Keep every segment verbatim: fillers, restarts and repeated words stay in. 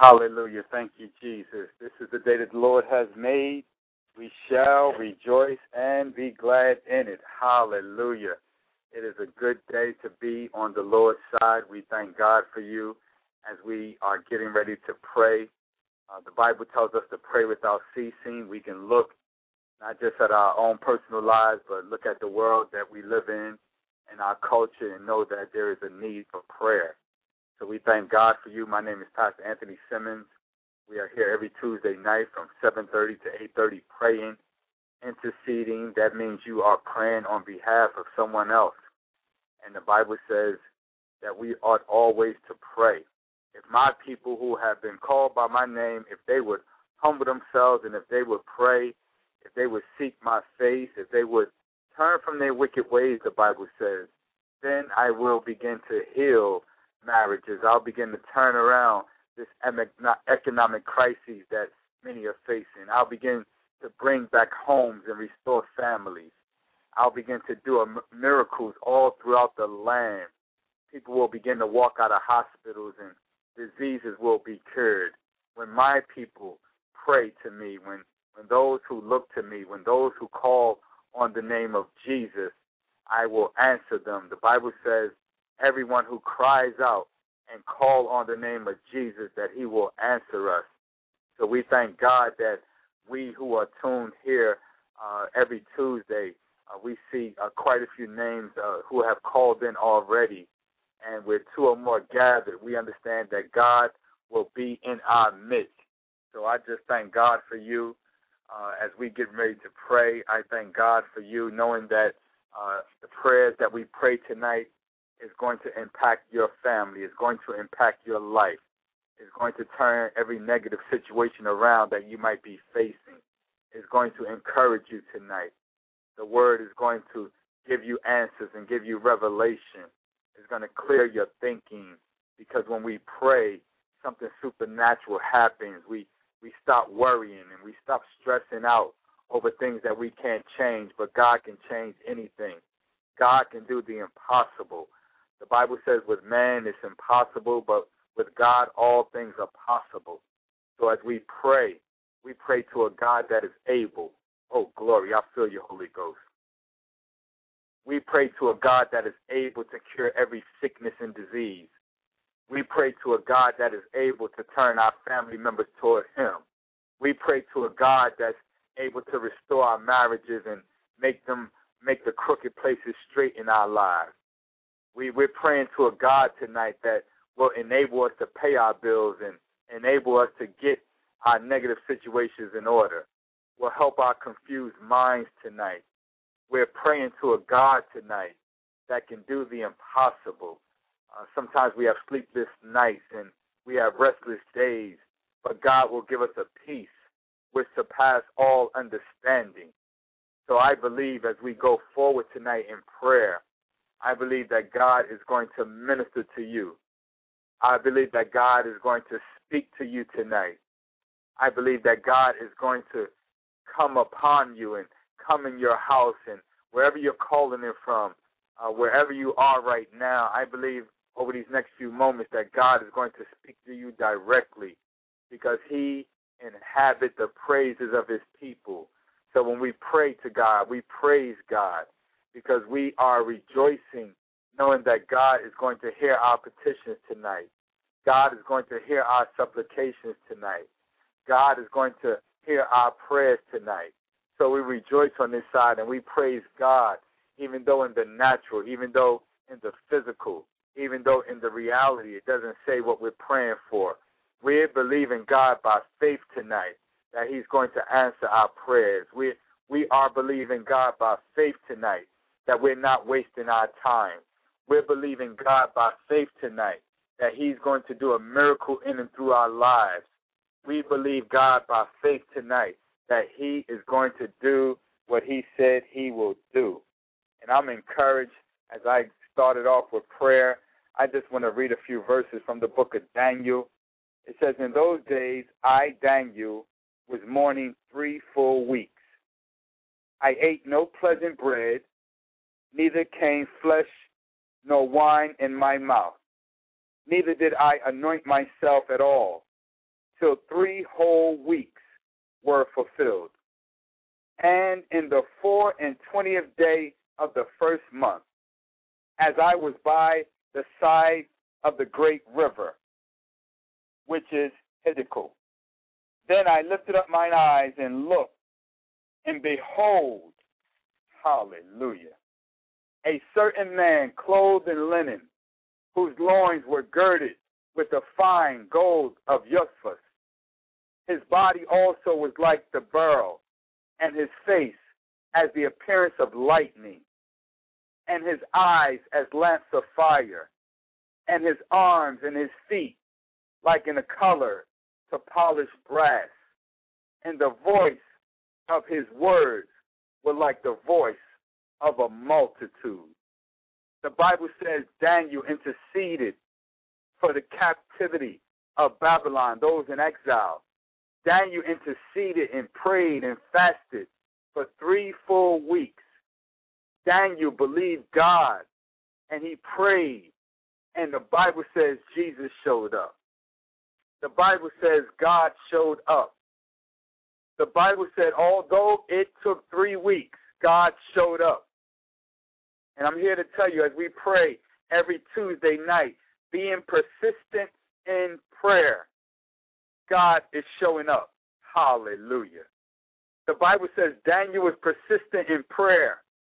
Hallelujah. Thank you, Jesus. This is the day that the Lord has made. We shall rejoice and be glad in it. Hallelujah. It is a good day to be on the Lord's side. We thank God for you as we are getting ready to pray. Uh, the Bible tells us to pray without ceasing. We can look not just at our own personal lives, but look at the world that we live in and our culture and know that there is a need for prayer. So we thank God for you. My name is Pastor Anthony Simmons. We are here every Tuesday night from seven thirty to eight thirty praying, interceding. That means you are praying on behalf of someone else. And the Bible says that we ought always to pray. If my people who have been called by my name, if they would humble themselves and if they would pray, if they would seek my face, if they would turn from their wicked ways, the Bible says, then I will begin to heal marriages. I'll begin to turn around this economic crisis that many are facing. I'll begin to bring back homes and restore families. I'll begin to do miracles all throughout the land. People will begin to walk out of hospitals and diseases will be cured. When my people pray to me, when, when those who look to me, when those who call on the name of Jesus, I will answer them. The Bible says, everyone who cries out and call on the name of Jesus, that he will answer us. So we thank God that we who are tuned here uh, every Tuesday, uh, we see uh, quite a few names uh, who have called in already. And with two or more gathered, we understand that God will be in our midst. So I just thank God for you uh, as we get ready to pray. I thank God for you knowing that uh, the prayers that we pray tonight is going to impact your family, is going to impact your life, is going to turn every negative situation around that you might be facing, is going to encourage you tonight. The word is going to give you answers and give you revelation. It's going to clear your thinking, because when we pray, something supernatural happens. We, we stop worrying and we stop stressing out over things that we can't change, but God can change anything. God can do the impossible. The Bible says with man it's impossible, but with God all things are possible. So as we pray, we pray to a God that is able. Oh, glory, I feel you, Holy Ghost. We pray to a God that is able to cure every sickness and disease. We pray to a God that is able to turn our family members toward him. We pray to a God that's able to restore our marriages and make them make the crooked places straight in our lives. We, we're praying to a God tonight that will enable us to pay our bills and enable us to get our negative situations in order, will help our confused minds tonight. We're praying to a God tonight that can do the impossible. Uh, sometimes we have sleepless nights and we have restless days, but God will give us a peace which surpasses all understanding. So I believe as we go forward tonight in prayer, I believe that God is going to minister to you. I believe that God is going to speak to you tonight. I believe that God is going to come upon you and come in your house and wherever you're calling in from, uh, wherever you are right now, I believe over these next few moments that God is going to speak to you directly, because he inhabits the praises of his people. So when we pray to God, we praise God, because we are rejoicing knowing that God is going to hear our petitions tonight. God is going to hear our supplications tonight. God is going to hear our prayers tonight. So we rejoice on this side and we praise God, even though in the natural, even though in the physical, even though in the reality it doesn't say what we're praying for. We believe in God by faith tonight that he's going to answer our prayers. We, we are believing God by faith tonight that we're not wasting our time. We're believing God by faith tonight that he's going to do a miracle in and through our lives. We believe God by faith tonight that he is going to do what he said he will do. And I'm encouraged as I started off with prayer. I just want to read a few verses from the book of Daniel. It says, in those days, I, Daniel, was mourning three full weeks. I ate no pleasant bread, neither came flesh nor wine in my mouth. Neither did I anoint myself at all, till three whole weeks were fulfilled. And in the four and twentieth day of the first month, as I was by the side of the great river, which is Hiddekel, then I lifted up mine eyes and looked, and behold, hallelujah, a certain man clothed in linen, whose loins were girded with the fine gold of Uphaz. His body also was like the beryl, and his face as the appearance of lightning, and his eyes as lamps of fire, and his arms and his feet like in the color to polished brass, and the voice of his words were like the voice of a multitude. The Bible says Daniel interceded for the captivity of Babylon, those in exile. Daniel interceded and prayed and fasted for three full weeks. Daniel believed God, and he prayed, and the Bible says Jesus showed up. The Bible says God showed up. The Bible said although it took three weeks, God showed up. And I'm here to tell you, as we pray every Tuesday night, being persistent in prayer, God is showing up. Hallelujah. The Bible says Daniel was persistent in prayer.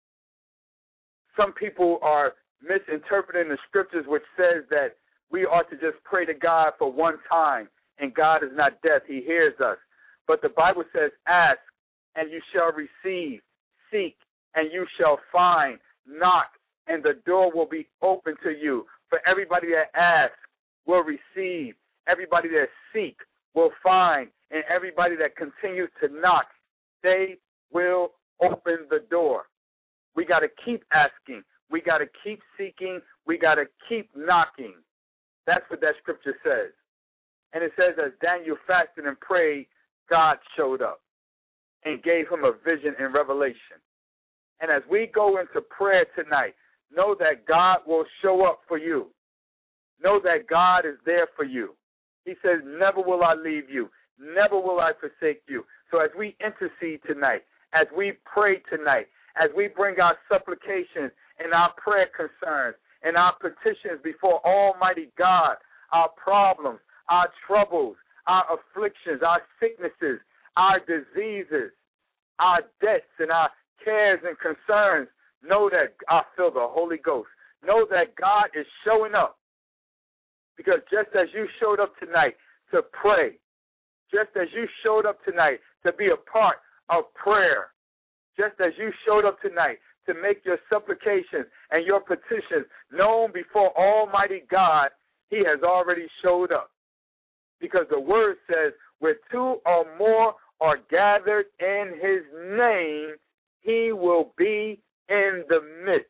Some people are misinterpreting the scriptures, which says that we ought to just pray to God for one time, and God is not deaf. He hears us. But the Bible says, ask, and you shall receive. Seek, and you shall find. Knock, and the door will be open to you. For everybody that asks will receive. Everybody that seek will find. And everybody that continues to knock, they will open the door. We got to keep asking. We got to keep seeking. We got to keep knocking. That's what that scripture says. And it says, as Daniel fasted and prayed, God showed up and gave him a vision and revelation. And as we go into prayer tonight, know that God will show up for you. Know that God is there for you. He says, never will I leave you. Never will I forsake you. So as we intercede tonight, as we pray tonight, as we bring our supplications and our prayer concerns and our petitions before Almighty God, our problems, our troubles, our afflictions, our sicknesses, our diseases, our debts, and our cares and concerns, know that I feel the Holy Ghost. Know that God is showing up. Because just as you showed up tonight to pray, just as you showed up tonight to be a part of prayer, just as you showed up tonight to make your supplications and your petitions known before Almighty God, he has already showed up. Because the word says, where two or more are gathered in his name, he will be in the midst.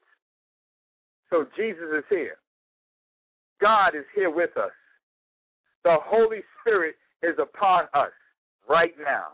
So Jesus is here. God is here with us. The Holy Spirit is upon us right now.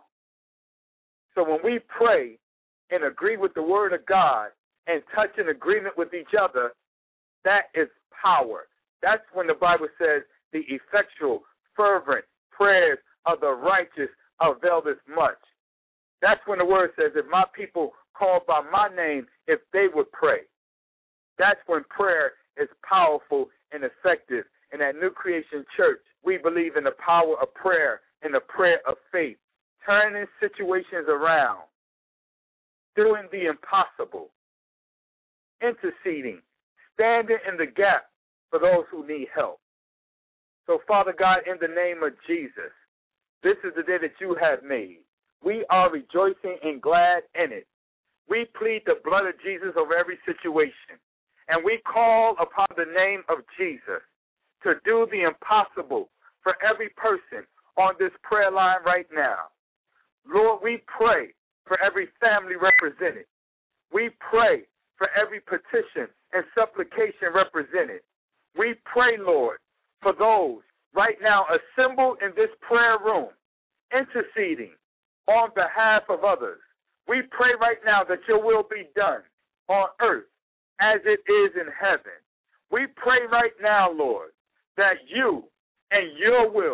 So when we pray and agree with the word of God and touch in agreement with each other, that is power. That's when the Bible says the effectual, fervent prayers of the righteous availeth much. That's when the word says, if my people called by my name, if they would pray. That's when prayer is powerful and effective. In that New Creation Church, we believe in the power of prayer and the prayer of faith, turning situations around, doing the impossible, interceding, standing in the gap for those who need help. So, Father God, in the name of Jesus, this is the day that you have made. We are rejoicing and glad in it. We plead the blood of Jesus over every situation, and we call upon the name of Jesus to do the impossible for every person on this prayer line right now. Lord, we pray for every family represented. We pray for every petition and supplication represented. We pray, Lord, for those right now assembled in this prayer room, interceding on behalf of others. We pray right now that your will be done on earth as it is in heaven. We pray right now, Lord, that you and your will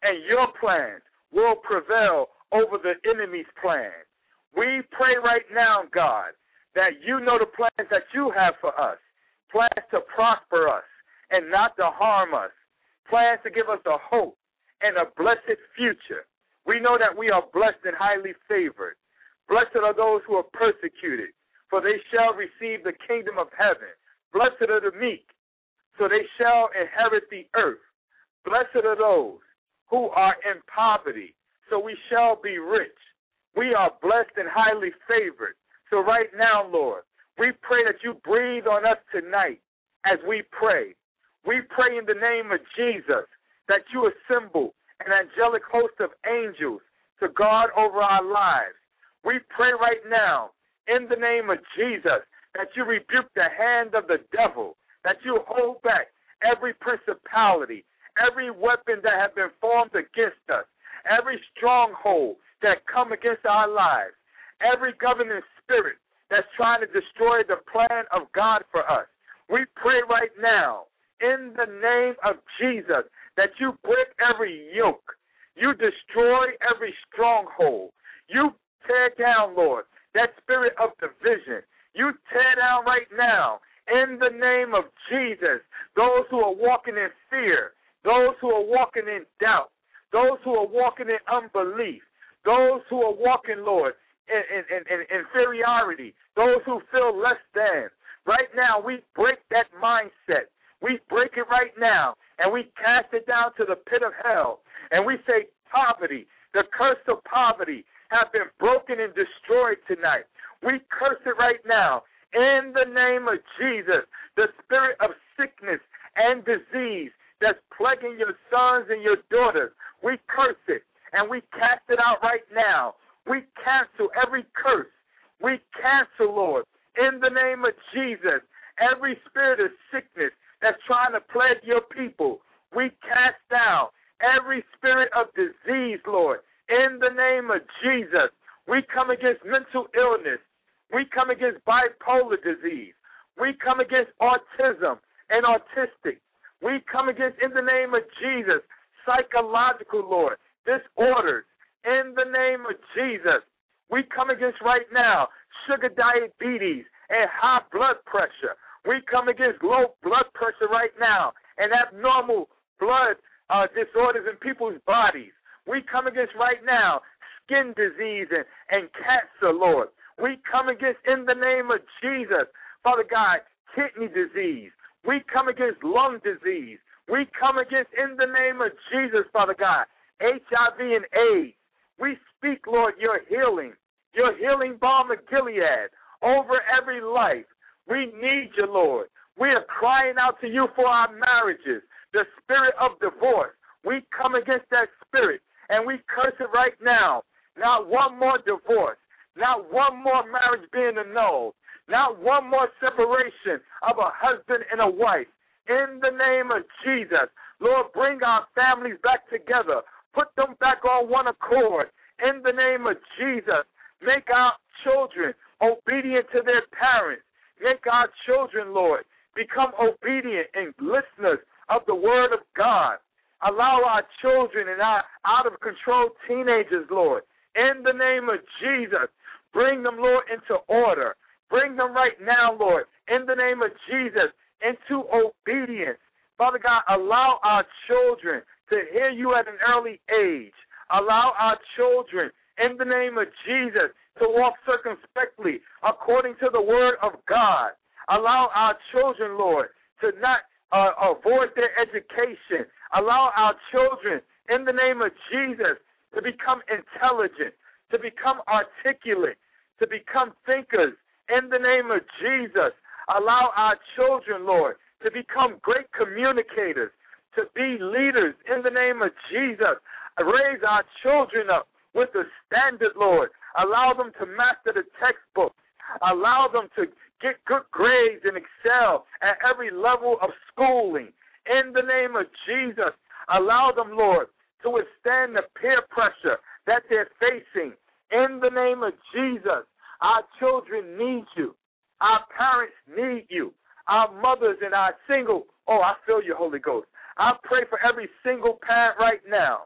and your plans will prevail over the enemy's plans. We pray right now, God, that you know the plans that you have for us, plans to prosper us and not to harm us, plans to give us a hope and a blessed future. We know that we are blessed and highly favored. Blessed are those who are persecuted, for they shall receive the kingdom of heaven. Blessed are the meek, so they shall inherit the earth. Blessed are those who are in poverty, so we shall be rich. We are blessed and highly favored. So right now, Lord, we pray that you breathe on us tonight as we pray. We pray in the name of Jesus that you assemble an angelic host of angels to guard over our lives. We pray right now in the name of Jesus that you rebuke the hand of the devil, that you hold back every principality, every weapon that has been formed against us, every stronghold that come against our lives, every governing spirit that's trying to destroy the plan of God for us. We pray right now in the name of Jesus that you break every yoke, you destroy every stronghold, you tear down, Lord, that spirit of division. You tear down right now in the name of Jesus those who are walking in fear, those who are walking in doubt, those who are walking in unbelief, those who are walking, Lord, in, in, in, in inferiority, those who feel less than. Right now, we break that mindset. We break it right now, and we cast it down to the pit of hell. And we say, poverty, the curse of poverty, have been broken and destroyed tonight. We curse it right now in the name of Jesus. The spirit of sickness and disease that's plaguing your sons and your daughters, we curse it and we cast it out right now. We cancel every curse. We cancel, Lord, in the name of Jesus, every spirit of sickness that's trying to plague your people. We cast down every spirit of disease, Lord, in the name of Jesus. We come against mental illness. We come against bipolar disease. We come against autism and autistic. We come against, in the name of Jesus, psychological, Lord, disorders. In the name of Jesus, we come against right now sugar diabetes and high blood pressure. We come against low blood pressure right now and abnormal blood uh, disorders in people's bodies. We come against right now skin disease and, and cancer, Lord. We come against, in the name of Jesus, Father God, kidney disease. We come against lung disease. We come against, in the name of Jesus, Father God, H I V and AIDS. We speak, Lord, your healing, your healing balm of Gilead over every life. We need you, Lord. We are crying out to you for our marriages, the spirit of divorce. We come against that spirit, and we curse it right now. Not one more divorce, not one more marriage being annulled, not one more separation of a husband and a wife. In the name of Jesus, Lord, bring our families back together. Put them back on one accord. In the name of Jesus, make our children obedient to their parents. Make our children, Lord, become obedient and listeners of the word of God. Allow our children and our out-of-control teenagers, Lord, in the name of Jesus, bring them, Lord, into order. Bring them right now, Lord, in the name of Jesus, into obedience. Father God, allow our children to hear you at an early age. Allow our children, in the name of Jesus, to walk circumspectly according to the word of God. Allow our children, Lord, to not uh, avoid their education. Allow our children, in the name of Jesus, to become intelligent, to become articulate, to become thinkers, in the name of Jesus. Allow our children, Lord, to become great communicators, to be leaders, in the name of Jesus. Raise our children up with a standard, Lord. Allow them to master the textbook. Allow them to get good grades and excel at every level of schooling. In the name of Jesus, allow them, Lord, to withstand the peer pressure that they're facing. In the name of Jesus, our children need you. Our parents need you. Our mothers and our single, oh, I feel you, Holy Ghost. I pray for every single parent right now.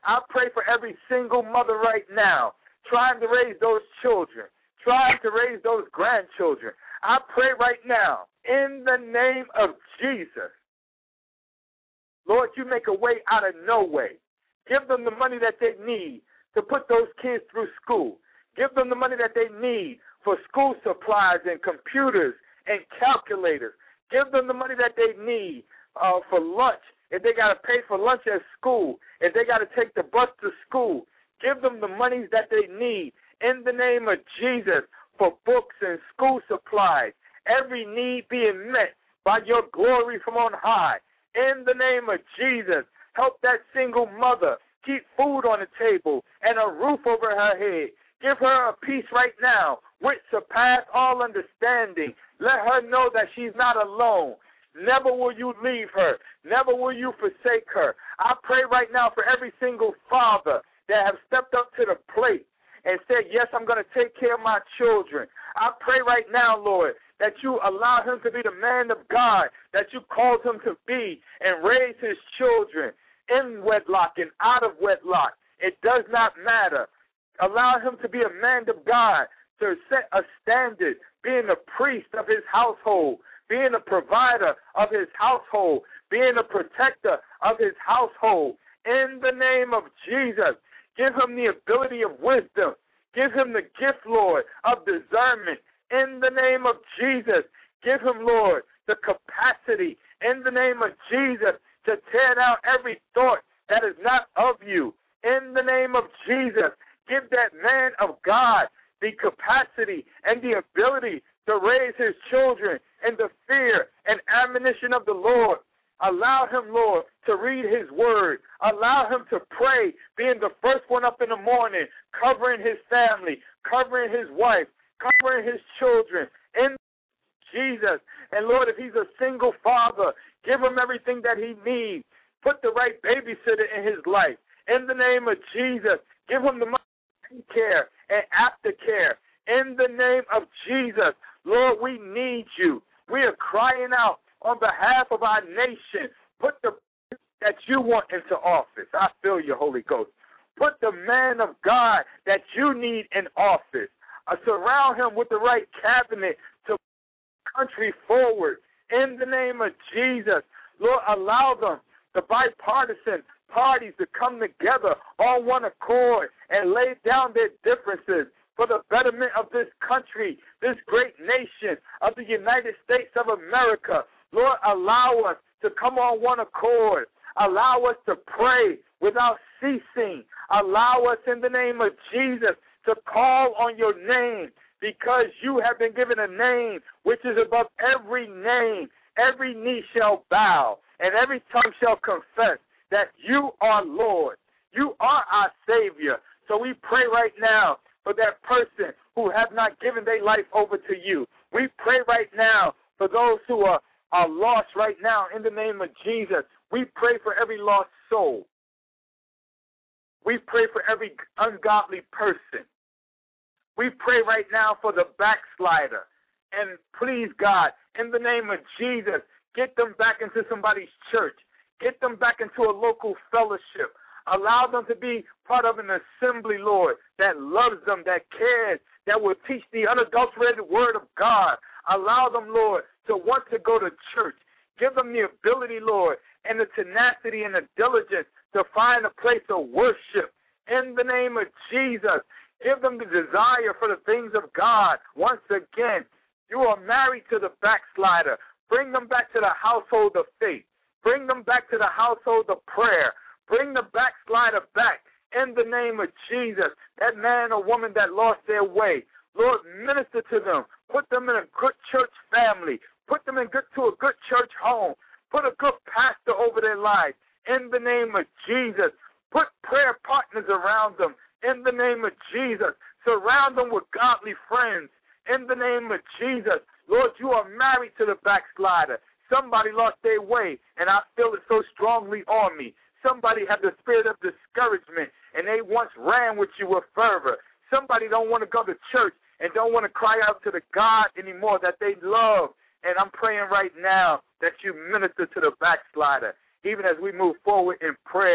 I pray for every single mother right now trying to raise those children, trying to raise those grandchildren. I pray right now in the name of Jesus. Lord, you make a way out of no way. Give them the money that they need to put those kids through school. Give them the money that they need for school supplies and computers and calculators. Give them the money that they need uh, for lunch. If they got to pay for lunch at school, if they got to take the bus to school, give them the monies that they need in the name of Jesus for books and school supplies. Every need being met by your glory from on high. In the name of Jesus, help that single mother keep food on the table and a roof over her head. Give her a peace right now which surpass all understanding. Let her know that she's not alone. Never will you leave her. Never will you forsake her. I pray right now for every single father that have stepped up to the plate and said, yes, I'm going to take care of my children. I pray right now, Lord, that you allow him to be the man of God that you called him to be and raise his children in wedlock and out of wedlock. It does not matter. Allow him to be a man of God, to set a standard, being a priest of his household, being a provider of his household, being a protector of his household. In the name of Jesus, give him the ability of wisdom. Give him the gift, Lord, of discernment. In the name of Jesus, give him, Lord, the capacity, in the name of Jesus, to tear down every thought that is not of you. In the name of Jesus, give that man of God the capacity and the ability to raise his children in the fear and admonition of the Lord. Allow him, Lord, to read his word. Allow him to pray, being the first one up in the morning, covering his family, covering his wife, covering his children. In Jesus. And, Lord, if he's a single father, give him everything that he needs. Put the right babysitter in his life. In the name of Jesus, give him the money care and aftercare. In the name of Jesus, Lord, we need you. We are crying out on behalf of our nation. Put the that you want into office. I feel you, Holy Ghost. Put the man of God that you need in office. Uh, surround him with the right cabinet to move the country forward. In the name of Jesus, Lord, allow them, the bipartisan parties, to come together on one accord and lay down their differences for the betterment of this country, this great nation of the United States of America. Lord, allow us to come on one accord. Allow us to pray without ceasing. Allow us in the name of Jesus to call on your name, because you have been given a name which is above every name. Every knee shall bow and every tongue shall confess that you are Lord. You are our Savior. So we pray right now for that person who have not given their life over to you. We pray right now for those who are, are lost right now in the name of Jesus. We pray for every lost soul. We pray for every ungodly person. We pray right now for the backslider. And please, God, in the name of Jesus, get them back into somebody's church. Get them back into a local fellowship. Allow them to be part of an assembly, Lord, that loves them, that cares, that will teach the unadulterated word of God. Allow them, Lord, to want to go to church. Give them the ability, Lord, and the tenacity and the diligence to find a place of worship. In the name of Jesus, give them the desire for the things of God. Once again, you are married to the backslider. Bring them back to the household of faith. Bring them back to the household of prayer. Bring the backslider back in the name of Jesus. That man or woman that lost their way, Lord, minister to them. Put them in a good church family. Put them in good, to a good church home. Put a good pastor over their lives in the name of Jesus. Put prayer partners around them in the name of Jesus. Surround them with godly friends in the name of Jesus. Lord, you are married to the backslider. Somebody lost their way, and I feel it so strongly on me. Somebody had the spirit of discouragement, and they once ran with you with fervor. Somebody don't want to go to church and don't want to cry out to the God anymore that they love. And I'm praying right now that you minister to the backslider, even as we move forward in prayer.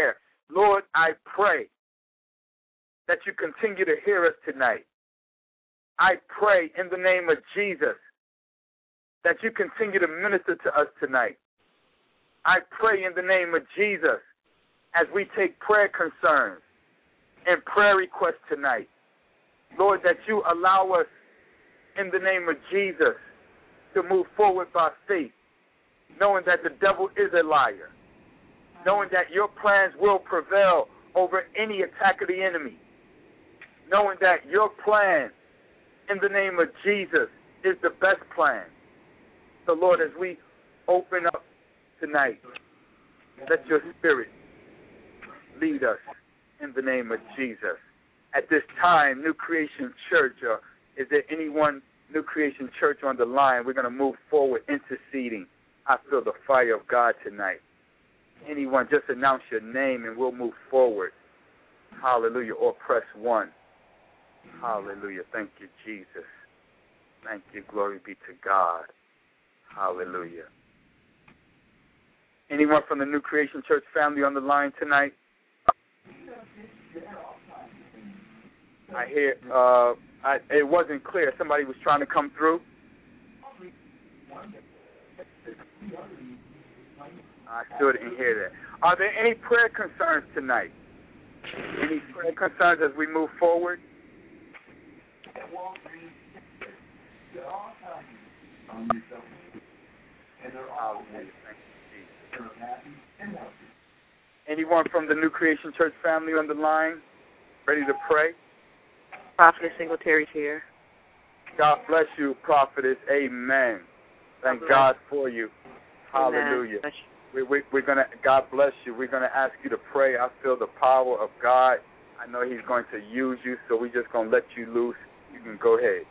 Lord, I pray that you continue to hear us tonight. I pray in the name of Jesus that you continue to minister to us tonight. I pray in the name of Jesus as we take prayer concerns and prayer requests tonight, Lord, that you allow us in the name of Jesus to move forward by faith, knowing that the devil is a liar, knowing that your plans will prevail over any attack of the enemy, knowing that your plan in the name of Jesus is the best plan. So, Lord, as we open up tonight, let your Spirit lead us in the name of Jesus. At this time, New Creation Church, uh, is there anyone, New Creation Church, on the line? We're going to move forward interceding. I feel the fire of God tonight. Anyone, just announce your name and we'll move forward. Hallelujah. Or press one. Hallelujah. Thank you, Jesus. Thank you. Glory be to God. Hallelujah. Anyone from the New Creation Church family on the line tonight? I hear, uh, I, it wasn't clear. Somebody was trying to come through. I still didn't hear that. Are there any prayer concerns tonight? Any prayer concerns as we move forward? Anyone from the New Creation Church family on the line ready to pray? Prophetess Singletary's here. God bless you, prophetess. Amen. Thank God, God for you. Hallelujah. Amen. We, we, we're gonna. God bless you. We're gonna ask you to pray. I feel the power of God. I know He's going to use you, so we're just gonna let you loose. You can go ahead.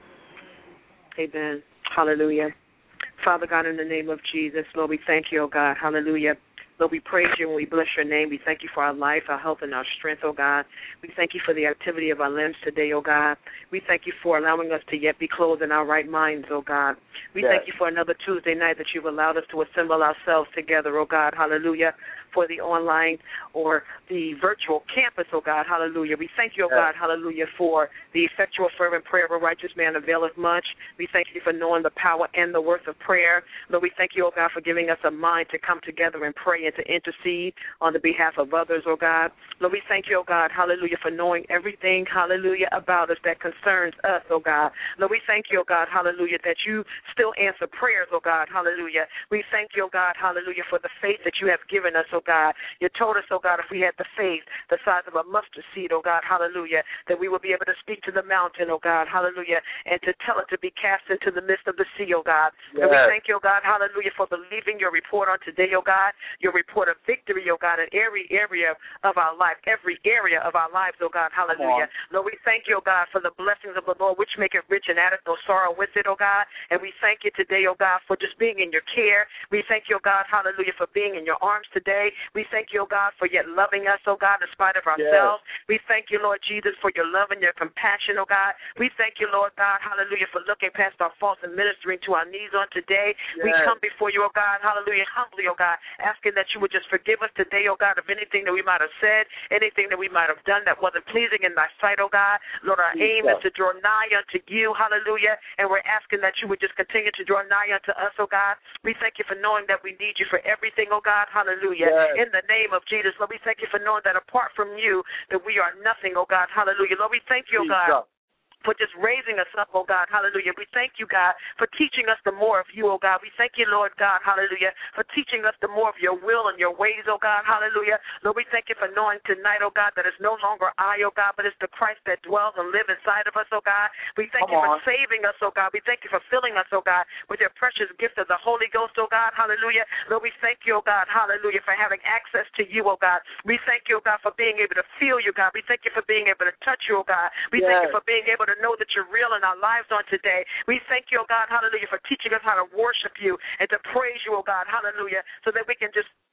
Amen. Hallelujah. Father God, in the name of Jesus, Lord, we thank you, oh God. Hallelujah. Lord, we praise you and we bless your name. We thank you for our life, our health, and our strength, oh God. We thank you for the activity of our limbs today, oh God. We thank you for allowing us to yet be clothed in our right minds, oh God. We yes. thank you for another Tuesday night that you've allowed us to assemble ourselves together, oh God. Hallelujah. For the online or the virtual campus, oh God. Hallelujah. We thank you, oh yes. God. Hallelujah, for the effectual fervent prayer of a righteous man availeth much. We thank you for knowing the power and the worth of prayer. Lord, we thank you, oh God, for giving us a mind to come together and pray and to intercede on the behalf of others, oh God. Lord, we thank you, oh God, hallelujah, for knowing everything, hallelujah, about us that concerns us, oh God. Lord, we thank you, oh God, hallelujah, that you still answer prayers, oh God, hallelujah. We thank you, oh God, hallelujah, for the faith that you have given us, oh God. You told us, oh God, if we had the faith the size of a mustard seed, oh God, hallelujah, that we would be able to speak to the mountain, oh God, hallelujah, and to tell it to be cast into the midst of the sea, oh God. Yes. And we thank you, oh God, hallelujah, for believing your report on today, oh God, your report of victory, oh God, in every area of our life, every area of our lives, oh God, hallelujah. Lord, we thank you, oh God, for the blessings of the Lord, which make it rich and addeth no sorrow with it, oh God. And we thank you today, oh God, for just being in your care. We thank you, oh God, hallelujah, for being in your arms today. We thank you, oh God, for yet loving us, oh God, in spite of ourselves. Yes. We thank you, Lord Jesus, for your love and your compassion, oh God. We thank you, Lord God, hallelujah, for looking past our faults and ministering to our needs on today. Yes. We come before you, oh God, hallelujah, humbly, oh God, asking that you would just forgive us today, oh God, of anything that we might have said, anything that we might have done that wasn't pleasing in thy sight, oh God. Lord, our Jesus. aim is to draw nigh unto you, hallelujah, and we're asking that you would just continue to draw nigh unto us, oh God. We thank you for knowing that we need you for everything, oh God, hallelujah. Yes. In the name of Jesus, Lord, we thank you for knowing that apart from you, that we are nothing, oh God, hallelujah. Lord, we thank you, oh God, for just raising us up, oh God, hallelujah. We thank you, God, for teaching us the more of you, oh God. We thank you, Lord God, hallelujah, for teaching us the more of your will and your ways, oh God, hallelujah. Lord, we thank you for knowing tonight, oh God, that it's no longer I, oh God, but it's the Christ that dwells and lives inside of us, oh God. We thank Come you on. for saving us, oh God. We thank you for filling us, oh God, with your precious gift of the Holy Ghost, oh God, hallelujah. Lord, we thank you, oh God, hallelujah, for having access to you, oh God. We thank you, oh God, for being able to feel you, God. We thank you for being able to touch you, oh God. We yes. thank you for being able to know that you're real in our lives on today. We thank you, oh God, hallelujah, for teaching us how to worship you and to praise you, oh God, hallelujah, so that we can just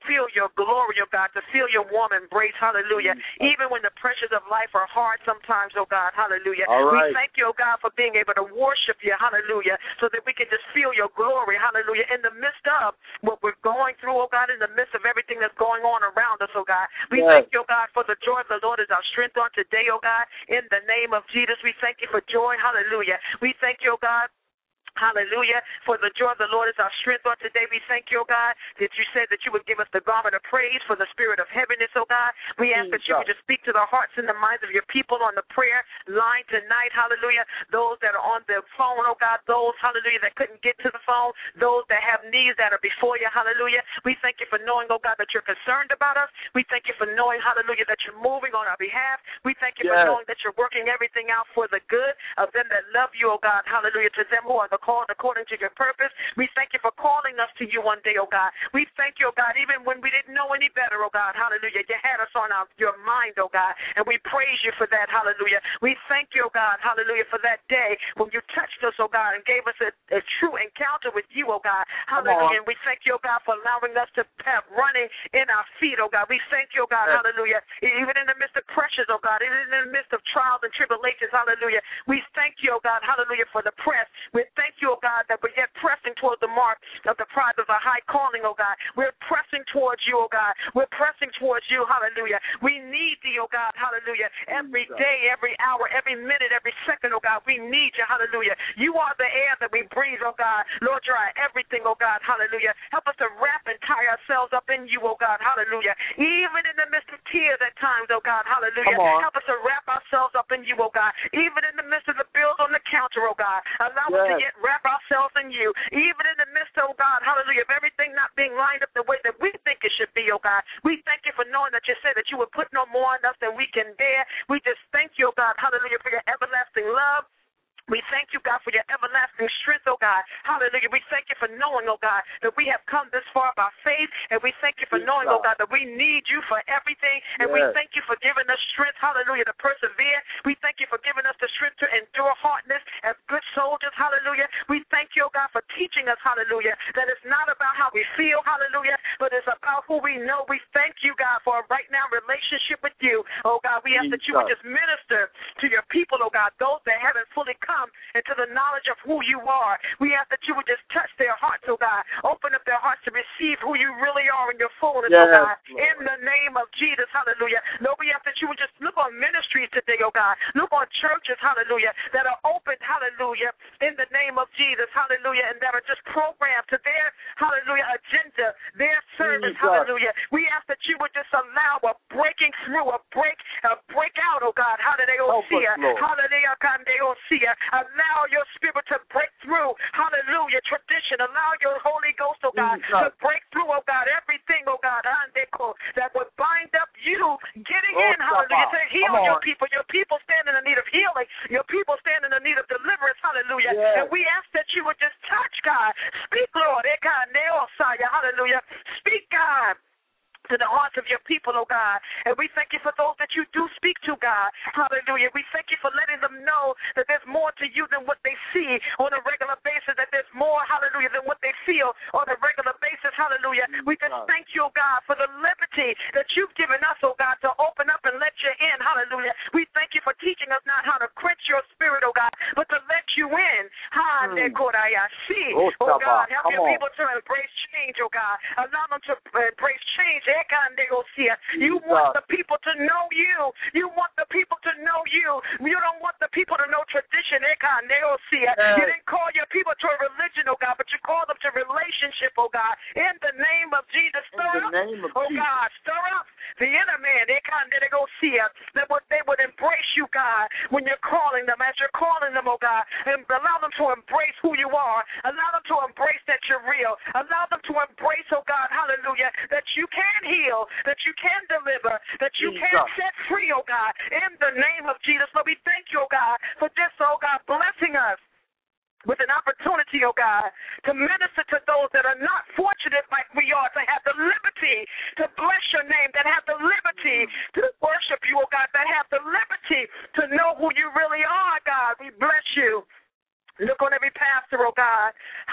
feel your glory, oh God, to feel your warm embrace, hallelujah. Mm-hmm. Even when the pressures of life are hard sometimes, oh God, hallelujah. All right. We thank you, oh God, for being able to worship you, hallelujah, so that we can just feel your glory, hallelujah, in the midst of what we're going through, oh God, in the midst of everything that's going on around us, oh God. We yes. thank you, oh God, for the joy of the Lord is our strength on today, oh God. In the name of Jesus, we thank you for joy, hallelujah. We thank you, oh God. Hallelujah. For the joy of the Lord is our strength on today. We thank you, oh God, that you said that you would give us the garment of praise for the spirit of heaviness, oh God. We ask that you would just speak to the hearts and the minds of your people on the prayer line tonight. Hallelujah. Those that are on the phone, oh God, those, hallelujah, that couldn't get to the phone, those that have needs that are before you, hallelujah. We thank you for knowing, oh God, that you're concerned about us. We thank you for knowing, hallelujah, that you're moving on our behalf. We thank you yes. for knowing that you're working everything out for the good of them that love you, oh God. Hallelujah. To them who are the called according to your purpose. We thank you for calling us to you one day, oh God. We thank you, oh God, even when we didn't know any better, oh God. Hallelujah. You had us on our, your mind, oh God, and we praise you for that. Hallelujah. We thank you, oh God. Hallelujah, for that day when you touched us, oh God, and gave us a, a true encounter with you, oh God. Hallelujah. And we thank you, oh God, for allowing us to have running in our feet, oh God. We thank you, oh God. Yes. Hallelujah. Even in the midst of pressures, oh God, even in the midst of trials and tribulations, hallelujah. We thank you, oh God. Hallelujah, for the press. We thank you, oh God, that we're yet pressing towards the mark of the prize of a high calling, oh God. We're pressing towards you, oh God. We're pressing towards you, hallelujah. We need thee, oh God, hallelujah. Every day, every hour, every minute, every second, oh God, we need you, hallelujah. You are the air that we breathe, oh God. Lord, you are everything, oh God, hallelujah. Help us to wrap and tie ourselves up in you, oh God, hallelujah. Even in the midst of tears at times, oh God, hallelujah. Help us to wrap ourselves up in you, oh God. Even in the midst of the bills on the counter, oh God. Allow yes. us to yet wrap ourselves in you, even in the midst, oh God, hallelujah, of everything not being lined up the way that we think it should be, oh God. We thank you for knowing that you said that you would put no more on us than we can bear. We just thank you, oh God, hallelujah, for your everlasting love. We thank you, God, for your everlasting strength, oh God. Hallelujah. We thank you for knowing, oh God, that we have come this far by faith, and we thank you for knowing, oh God, that we need you for everything, and yes. we thank you for giving us strength, hallelujah, to persevere. We thank you for giving us the strength to endure hardness as good soldiers, hallelujah. We thank you, oh God, for teaching us, hallelujah, that it's not about how we feel, hallelujah, but it's about who we know. We thank you, God, for a right now relationship with you, oh God. We ask that you would just minister to your people, oh God, those that haven't fully come into the knowledge of who you are. We ask that you would just touch their hearts, oh God. Open up their hearts to receive who you really are in your fullness, yes, oh God. Lord. In the name of Jesus, hallelujah. Lord, we ask that you would just look on ministries today, oh God. Look on churches, hallelujah, that are open, hallelujah, in the name of Jesus, hallelujah, and that are just programmed to their, hallelujah, agenda, their service, Jesus. Hallelujah. We ask that you would just allow a breaking through, a break, a breakout, oh God, hallelujah, hallelujah, hallelujah. Allow your spirit to break through, hallelujah, tradition. Allow your Holy Ghost, oh God, Jesus. To break through, oh God, everything, oh God, that would bind up you getting oh, in, hallelujah, to heal your people. Your people stand in the need of healing. Your people stand in the need of deliverance, hallelujah. Yes. And we ask that you would just touch, God. Speak, Lord, hallelujah. Speak, God, to the hearts of your people, oh God. And we thank you for those that you do speak to, God. Hallelujah. We thank you for letting them know that there's more to you than what they see on a regular basis, that there's more, hallelujah, than what they feel on a regular basis, hallelujah. We just thank you, oh God, for the liberty that you've given us, oh God, to open up and let you in, hallelujah. We thank you for teaching us not how to quench your spirit, oh God, but to let you in. Mm. Oh, God, help your people to embrace change, oh God. Allow them to embrace change. You want the people to know you. You want the people to know you. You don't want the people to know tradition. You didn't call your people to a religion, oh God, but you called them to relationship, oh God. In the name of Jesus, stir up, oh God, stir up the inner man. That would, they would embrace you, God, when you're calling them, as you're calling them, oh God, and allow them to embrace who you are. Allow them to embrace that you're real. Allow them to embrace, oh God, hallelujah, that you can heal, that you can deliver, that you Jesus. Can set free, oh God, in the name of Jesus. Lord, we thank you, oh God, for this, oh God, blessing us with an opportunity, oh God, to minister to those that are not fortunate like we are, to have the liberty to bless your name, that have the liberty to worship you, oh God, that have the liberty to know who you really are, God. We bless you. Look on every pastor, oh God.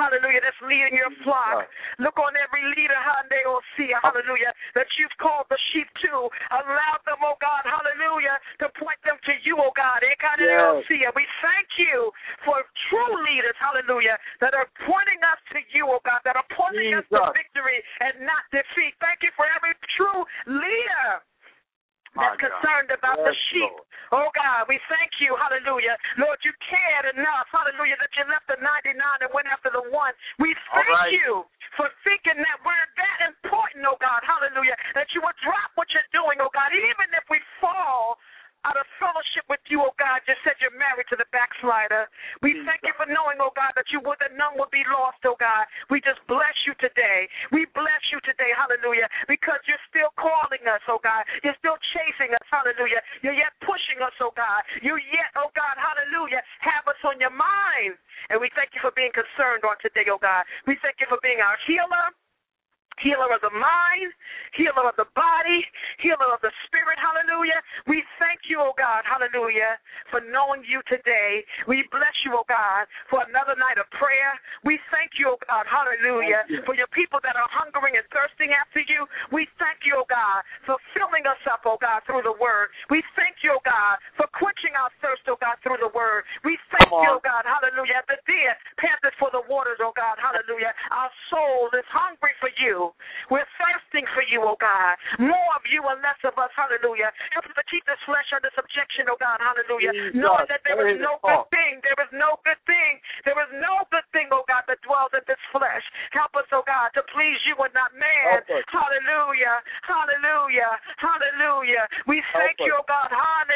hallelujah, that's leading your flock. Look on every leader, hallelujah, that you've called the sheep to. Allow them, oh God, hallelujah, to point them to you, oh God. Yes. We thank you for true leaders, hallelujah, that are pointing us to you, oh God, that are pointing Jesus. us to victory and not defeat. Thank you for every true leader that's concerned about yes, the sheep. Lord. Oh, God, we thank you, hallelujah. Lord, you cared enough, hallelujah, that you left the ninety-nine and went after the one. We thank right. you for thinking that we're that important, oh, God, hallelujah, that you would drop what you're doing, oh, God, even if we fall out of fellowship with you, oh God. You said you're married to the backslider. We Jesus. thank you for knowing, oh God, that you would, that none would be lost, oh God. We just bless you today. We bless you today, hallelujah, because you're still calling us, oh God. You're still chasing us, hallelujah. You're yet pushing us, oh God. You yet, oh God, hallelujah, have us on your mind. And we thank you for being concerned on today, oh God. We thank you for being our healer. Healer of the mind, healer of the body, healer of the spirit, hallelujah. We thank you, oh God, hallelujah, for knowing you today. We bless you, oh God, for another night of prayer. We thank you, oh God, hallelujah, you. for your people that are hungering and thirsting after you. We thank you, oh God, for filling us up, oh God, through the word. We thank you, oh God, for quenching our thirst, oh God, through the word. We thank you, oh God, hallelujah, the deer panteth for the waters, oh God, hallelujah. Our soul is hungry for you. We're thirsting for you, oh God. More of you and less of us, hallelujah. Help us to keep this flesh under subjection, oh God, hallelujah. Jesus, knowing that there is no good thing, there is no good thing, there is no good thing, oh God, that dwells in this flesh. Help us, oh God, to please you and not man. Hallelujah, hallelujah, hallelujah. We thank Help you, oh God,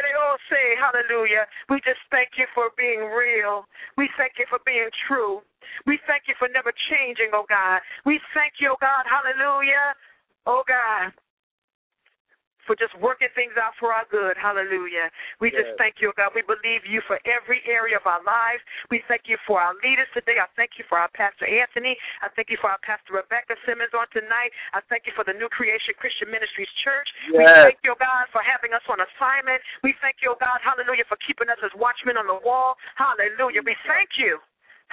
hallelujah. We just thank you for being real. We thank you for being true. We thank you for never changing, oh God. We thank you, oh God, hallelujah, oh God, for just working things out for our good, hallelujah. We yes. just thank you, oh God. We believe you for every area of our lives. We thank you for our leaders today. I thank you for our Pastor Anthony. I thank you for our Pastor Rebecca Simmons on tonight. I thank you for the New Creation Christian Ministries Church. Yes. We thank you, oh God, for having us on assignment. We thank you, oh God, hallelujah, for keeping us as watchmen on the wall. Hallelujah. We thank you.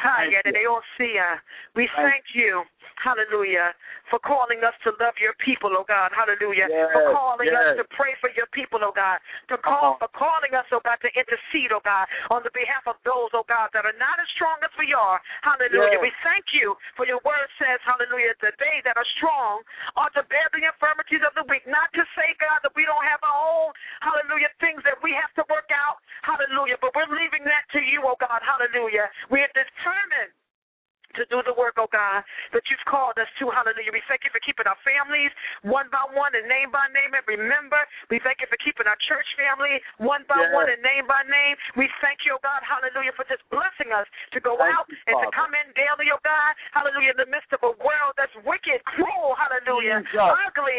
We thank you, hallelujah, for calling us to love your people, oh God, hallelujah, yes, for calling yes. us to pray for your people, oh God, to call, for calling us, oh God, to intercede, oh God, on the behalf of those, oh God, that are not as strong as we are, hallelujah. Yes. We thank you for your word says, hallelujah, that they that are strong ought to bear the infirmities of the weak, not to say, God, that we don't have our own, hallelujah, things that we have to work out, hallelujah, but we're leaving that to you, oh God, hallelujah. We're determined to do the work, oh God, that you've called us to, hallelujah. We thank you for keeping our families one by one and name by name every member. We thank you for keeping our church family one by yes. one and name by name. We thank you, oh God, hallelujah, for just blessing us to go thank out you, and Father. to come in daily, oh God, hallelujah, in the midst of a world that's wicked, cruel, hallelujah, yes. ugly.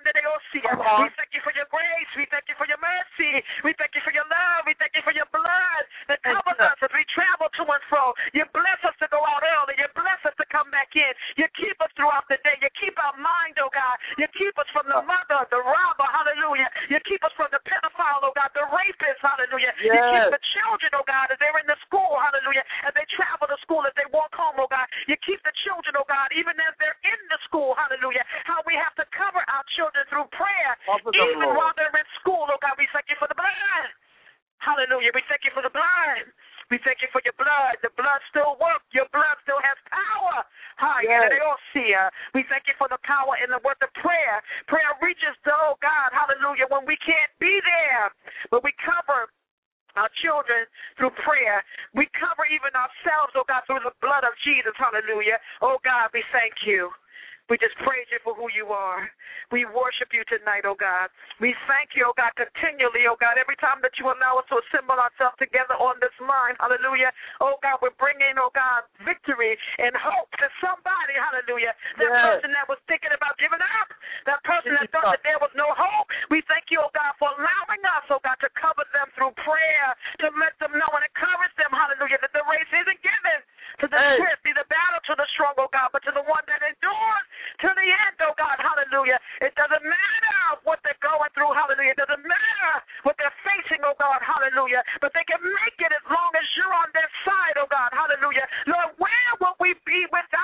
We thank you for your grace. We thank you for your mercy. We thank you for your love. We thank you for your blood that covers us as we travel to and fro. You bless us to go out early. You bless us to come back in. You keep us throughout the day. You keep our mind, oh God. You keep us from the mother, the robber, hallelujah. You keep us from the pedophile, oh God, the rapist, hallelujah. Yes. You keep the children, oh God, as they're in the school, hallelujah, as they travel to school, as they walk home, oh God. You keep the children, oh God, even as they're in the school, hallelujah. How we have to cover our children through prayer, even while they're in school, oh God. We thank you for the blood. Hallelujah. We thank you for the blood. We thank you for your blood. The blood still works. Your blood still has power. Yes. We thank you for the power in the word of prayer. Prayer reaches to, oh God, hallelujah, when we can't be there. But we cover our children through prayer. We cover even ourselves, oh God, through the blood of Jesus. Hallelujah. Oh God, we thank you. We just praise you for who you are. We worship you tonight, oh God. We thank you, oh God, continually, oh God, every time that you allow us to assemble ourselves together on this line, hallelujah. Oh God, we're bringing, oh God, victory and hope to somebody, hallelujah. That yes. person that was thinking about giving up, that person that thought that there was no hope, we thank you, oh God, for allowing us, oh God, to cover them through prayer, to let them know and encourage them, hallelujah, that the race isn't given to the hey. swift, be the battle to the strong, oh God, but to the one that endures to the end, oh God, hallelujah. It doesn't matter what they're going through, hallelujah. It doesn't matter what they're facing, oh God, hallelujah. But they can make it as long as you're on their side, oh God, hallelujah. Lord, where will we be without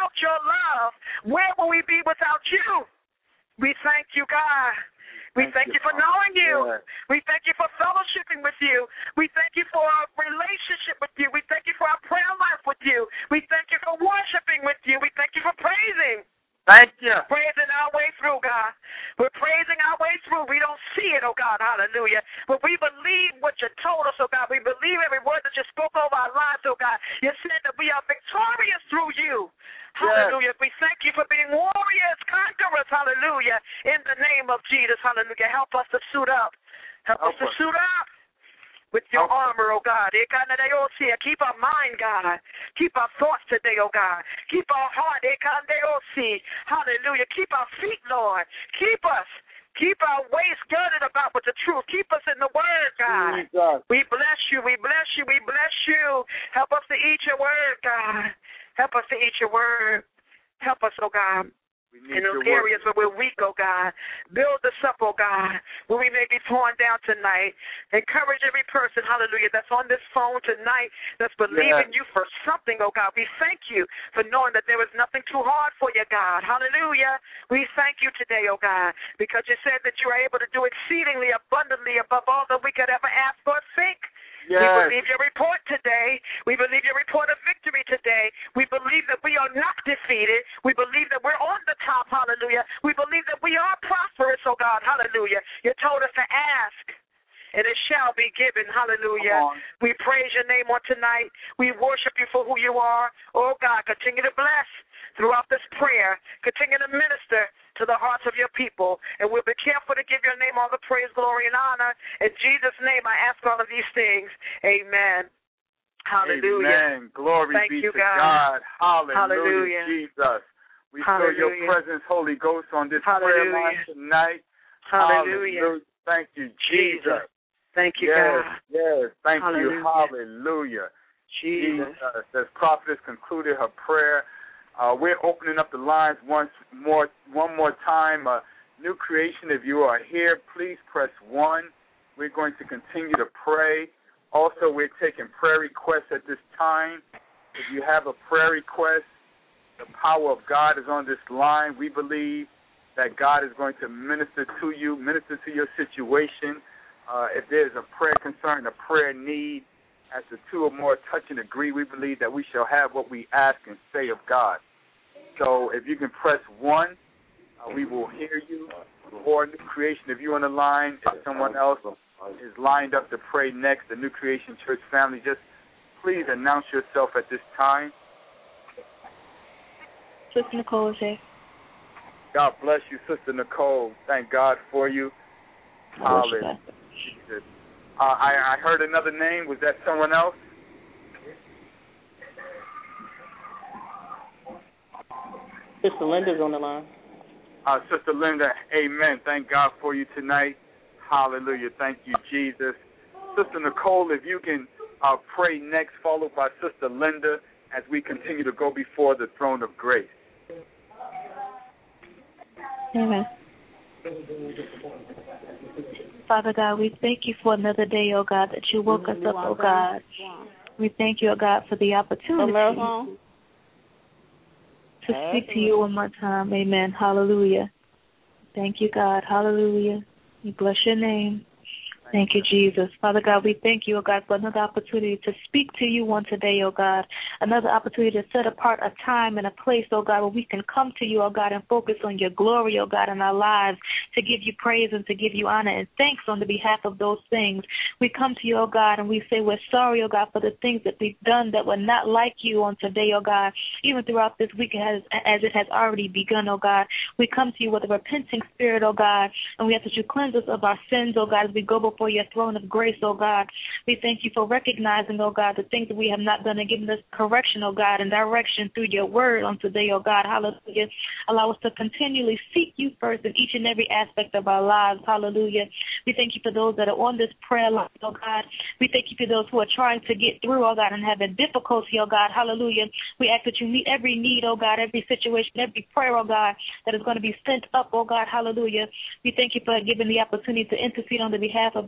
love. Where will we be without you? We thank you, God. We thank, thank you for knowing you. Yeah. We thank you for fellowshipping with you. We thank you for our relationship with you. We thank you for our prayer life with you. We thank you for worshiping with you. We thank you for praising. Thank you. Praising our way through, God. We're praising our way through. We don't see it, oh God, hallelujah. But we believe what you told us, oh God. We believe every word that you spoke over our lives, oh God. You said that we are victorious through you. Hallelujah. Yes. We thank you for being warriors, conquerors, hallelujah. In the name of Jesus, hallelujah. Help us to suit up. Help, Help us to us. suit up. With your armor, oh God. Keep our mind, God. Keep our thoughts today, oh God. Keep our heart. Hallelujah. Keep our feet, Lord. Keep us. Keep our waist girded about with the truth. Keep us in the word, God. Jesus. We bless you. We bless you. We bless you. Help us to eat your word, God. Help us to eat your word. Help us, oh God. In those areas where we're weak, oh God. Build us up, oh God, where we may be torn down tonight. Encourage every person, hallelujah, that's on this phone tonight that's believing yes. you for something, oh God. We thank you for knowing that there is nothing too hard for you, God. Hallelujah. We thank you today, oh God, because you said that you are able to do exceedingly abundantly above all that we could ever ask or think. Yes. We believe your report today. We believe your report of victory today. We believe that we are not defeated. We believe that we're on the top, hallelujah. We believe that we are prosperous, oh God, hallelujah. You told us to ask, and it shall be given, hallelujah. We praise your name on tonight. We worship you for who you are. Oh God, continue to bless throughout this prayer. Continue to minister to the hearts of your people. And we'll be careful to give your name all the praise, glory, and honor. In Jesus' name, I ask all of these things. Amen. Hallelujah. Amen. Glory Thank be you, to God. God. Hallelujah, Hallelujah. Jesus. We Hallelujah. feel your presence, Holy Ghost, on this Hallelujah. prayer line tonight. Hallelujah. Hallelujah. Thank you, Jesus. Jesus. Thank you, yes, God. Yes, thank Hallelujah. you. Hallelujah. Jesus. Jesus. As prophetess concluded her prayer, Uh, we're opening up the lines once more, one more time. Uh, new creation, if you are here, please press one. We're going to continue to pray. Also, we're taking prayer requests at this time. If you have a prayer request, the power of God is on this line. We believe that God is going to minister to you, minister to your situation. Uh, if there's a prayer concern, a prayer need, as the two or more touch and agree, we believe that we shall have what we ask and say of God. So if you can press one, uh, we will hear you. Or New Creation, if you're on the line, if someone else is lined up to pray next, the New Creation Church family, just please announce yourself at this time. Sister Nicole is here. God bless you, Sister Nicole. Thank God for you. Hallelujah. Uh, I, I heard another name. Was that someone else? Sister Linda's on the line. Uh, Sister Linda, amen. Thank God for you tonight. Hallelujah. Thank you, Jesus. Sister Nicole, if you can uh, pray next, followed by Sister Linda, as we continue to go before the throne of grace. Amen. Father God, we thank you for another day, oh God, that you woke us up, oh God. We thank you, oh God, for the opportunity to speak to you one more time. Amen. Hallelujah. Thank you, God. Hallelujah. We bless your name. Thank you, Jesus. Father God, we thank you, oh God, for another opportunity to speak to you on today, oh God. Another opportunity to set apart a time and a place, oh God, where we can come to you, oh God, and focus on your glory, oh God, in our lives, to give you praise and to give you honor and thanks on the behalf of those things. We come to you, oh God, and we say we're sorry, oh God, for the things that we've done that were not like you on today, oh God. Even throughout this week as, as it has already begun, oh God. We come to you with a repenting spirit, oh God, and we ask that you cleanse us of our sins, oh God, as we go before for your throne of grace, oh God. We thank you for recognizing, oh God, the things that we have not done and giving us correction, oh God, and direction through your word on today, oh God. Hallelujah. Allow us to continually seek you first in each and every aspect of our lives. Hallelujah. We thank you for those that are on this prayer line, oh God. We thank you for those who are trying to get through, oh God, and having difficulty, oh God. Hallelujah. We ask that you meet every need, oh God, every situation, every prayer, oh God, that is going to be sent up, oh God. Hallelujah. We thank you for giving the opportunity to intercede on the behalf of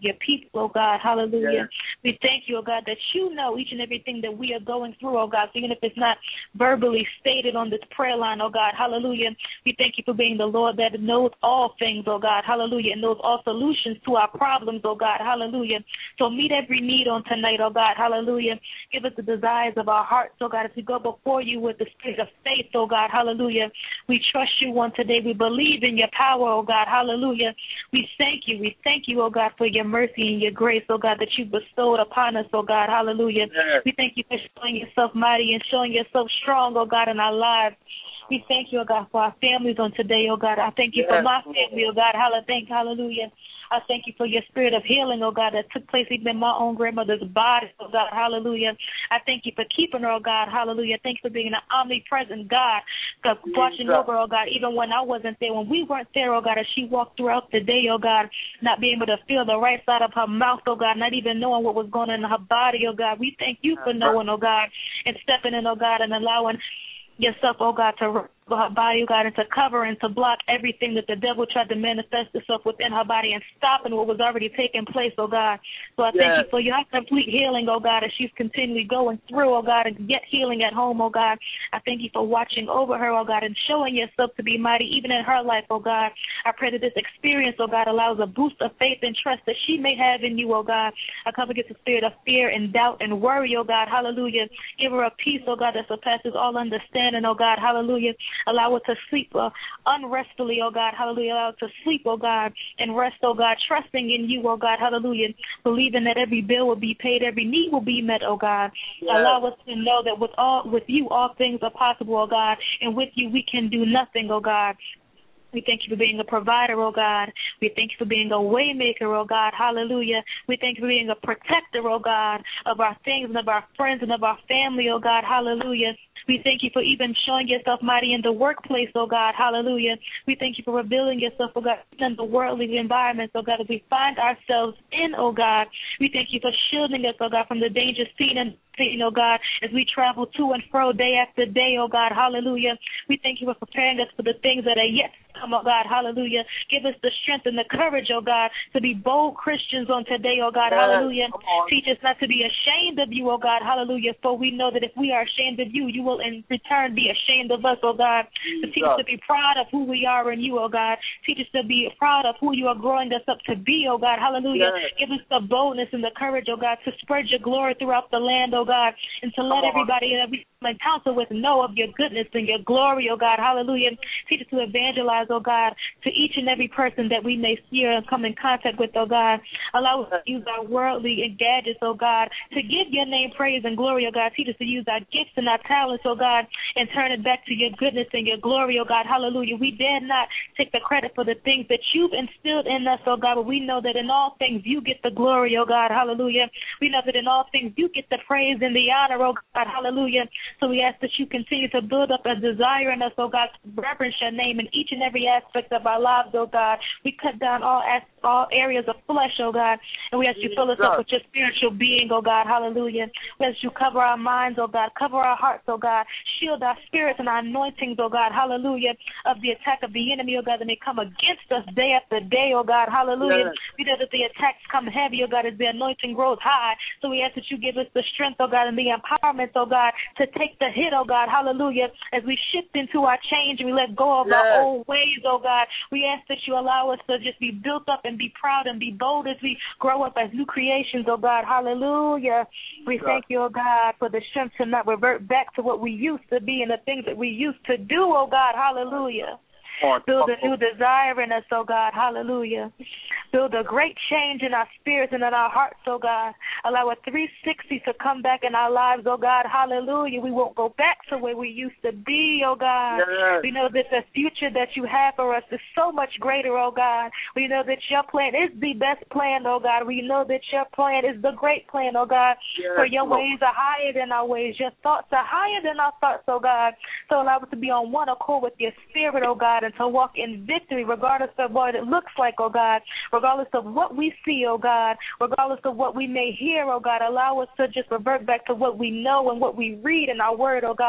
your people, oh God, hallelujah. Yes. We thank you, oh God, that you know each and everything that we are going through, oh God, so even if it's not verbally stated on this prayer line, oh God, hallelujah. We thank you for being the Lord that knows all things, oh God, hallelujah, and knows all solutions to our problems, oh God, hallelujah. So meet every need on tonight, oh God, hallelujah. Give us the desires of our hearts, oh God, as we go before you with the spirit of faith, oh God, hallelujah. We trust you on today. We believe in your power, oh God, hallelujah. We thank you. We thank you, oh God, for your mercy and your grace, oh God, that you bestowed upon us, oh God, hallelujah. Yes. We thank you for showing yourself mighty and showing yourself strong, oh God, in our lives. We thank you, oh God, for our families on today, oh God. I thank you Yes. for my family, oh God, hallelujah. I thank you for your spirit of healing, oh God, that took place even in my own grandmother's body, oh God, hallelujah. I thank you for keeping her, oh God, hallelujah. Thank you for being an omnipresent God, God watching over, oh God, even when I wasn't there, when we weren't there, oh God, as she walked throughout the day, oh God, not being able to feel the right side of her mouth, oh God, not even knowing what was going on in her body, oh God. We thank you for knowing, oh God, and stepping in, oh God, and allowing yourself, oh God, to her body, oh God, and to cover and to block everything that the devil tried to manifest itself within her body and stopping what was already taking place, oh God. So I Yes. thank you for your complete healing, oh God, as she's continually going through, oh God, and yet healing at home, oh God. I thank you for watching over her, oh God, and showing yourself to be mighty even in her life, oh God. I pray that this experience, oh God, allows a boost of faith and trust that she may have in you, oh God. I come against the spirit of fear and doubt and worry, oh God, hallelujah. Give her a peace, oh God, that surpasses all understanding, oh God, hallelujah. Allow her to sleep uh, unrestfully, oh God, hallelujah. Allow her to sleep, oh God, and rest, oh God, trusting in you, oh God, hallelujah. Believing that every bill will be paid, every need will be met, oh God. Yes. Allow us to know that with all with you all things are possible, oh God, and with you we can do nothing, oh God. We thank you for being a provider, oh God. We thank you for being a way maker, oh God. Hallelujah. We thank you for being a protector, oh God, of our things and of our friends and of our family, oh God. Hallelujah. We thank you for even showing yourself mighty in the workplace, oh God. Hallelujah. We thank you for revealing yourself, oh God, in the worldly environments, oh God, that we find ourselves in, oh God. We thank you for shielding us, oh God, from the dangers seen and unseen, oh God, as we travel to and fro day after day, oh God. Hallelujah. We thank you for preparing us for the things that are yet to come, oh God. Hallelujah. Give us the strength and the courage, oh God, to be bold Christians on today, oh God. Yes. Hallelujah. Teach us not to be ashamed of you, oh God. Hallelujah. For we know that if we are ashamed of you, you will in return be ashamed of us, oh God. So teach us to be proud of who we are in you, oh God. Teach us to be proud of who you are growing us up to be, oh God. Hallelujah. Yes. Give us the boldness and the courage, oh God, to spread your glory throughout the land, oh God, and to let everybody that we encounter with know of your goodness and your glory, oh God. Hallelujah. Teach us to evangelize, oh God, to each and every person that we may see or come in contact with, oh God. Allow us to use our worldly and gadgets, oh God, to give your name praise and glory, oh God. Teach us to use our gifts and our talents, oh God, and turn it back to your goodness and your glory, oh God. Hallelujah. We dare not take the credit for the things that you've instilled in us, oh God, but we know that in all things you get the glory, oh God. Hallelujah. We know that in all things you get the praise and the honor, oh God. Hallelujah. So we ask that you continue to build up a desire in us, oh God, to reverence your name in each and every aspect of our lives, oh God. We cut down all as- all areas of flesh, oh God, and we ask you to fill us up with your spiritual being, oh God. Hallelujah. We ask you to cover our minds, oh God, cover our hearts, oh God, shield our spirits and our anointings, oh God. Hallelujah. Of the attack of the enemy, oh God, that may come against us day after day, oh God. Hallelujah. Yes. We know that the attacks come heavy, oh God, as the anointing grows high. So we ask that you give us the strength, oh God, and the empowerment, oh God, to take the hit, oh God. Hallelujah. As we shift into our change and we let go of yes. our old ways, oh God, we ask that you allow us to just be built up and be proud and be bold as we grow up as new creations, oh God. Hallelujah. We God. Thank you, oh God, for the strength to not revert back to what we used to be and the things that we used to do, oh God. Hallelujah. Build a new desire in us, oh God. Hallelujah. Build a great change in our spirits and in our hearts, oh God. Allow a three sixty to come back in our lives, oh God. Hallelujah. We won't go back to where we used to be, oh God. Yes. We know that the future that you have for us is so much greater, oh God. We know that your plan is the best plan, oh God. We know that your plan is the great plan, oh God. Yes. For your ways are higher than our ways. Your thoughts are higher than our thoughts, oh God. So allow us to be on one accord with your spirit, oh God, and to walk in victory regardless of what it looks like, oh God, regardless of what we see, oh God, regardless of what we may hear, oh God. Allow us to just revert back to what we know and what we read in our word, oh God.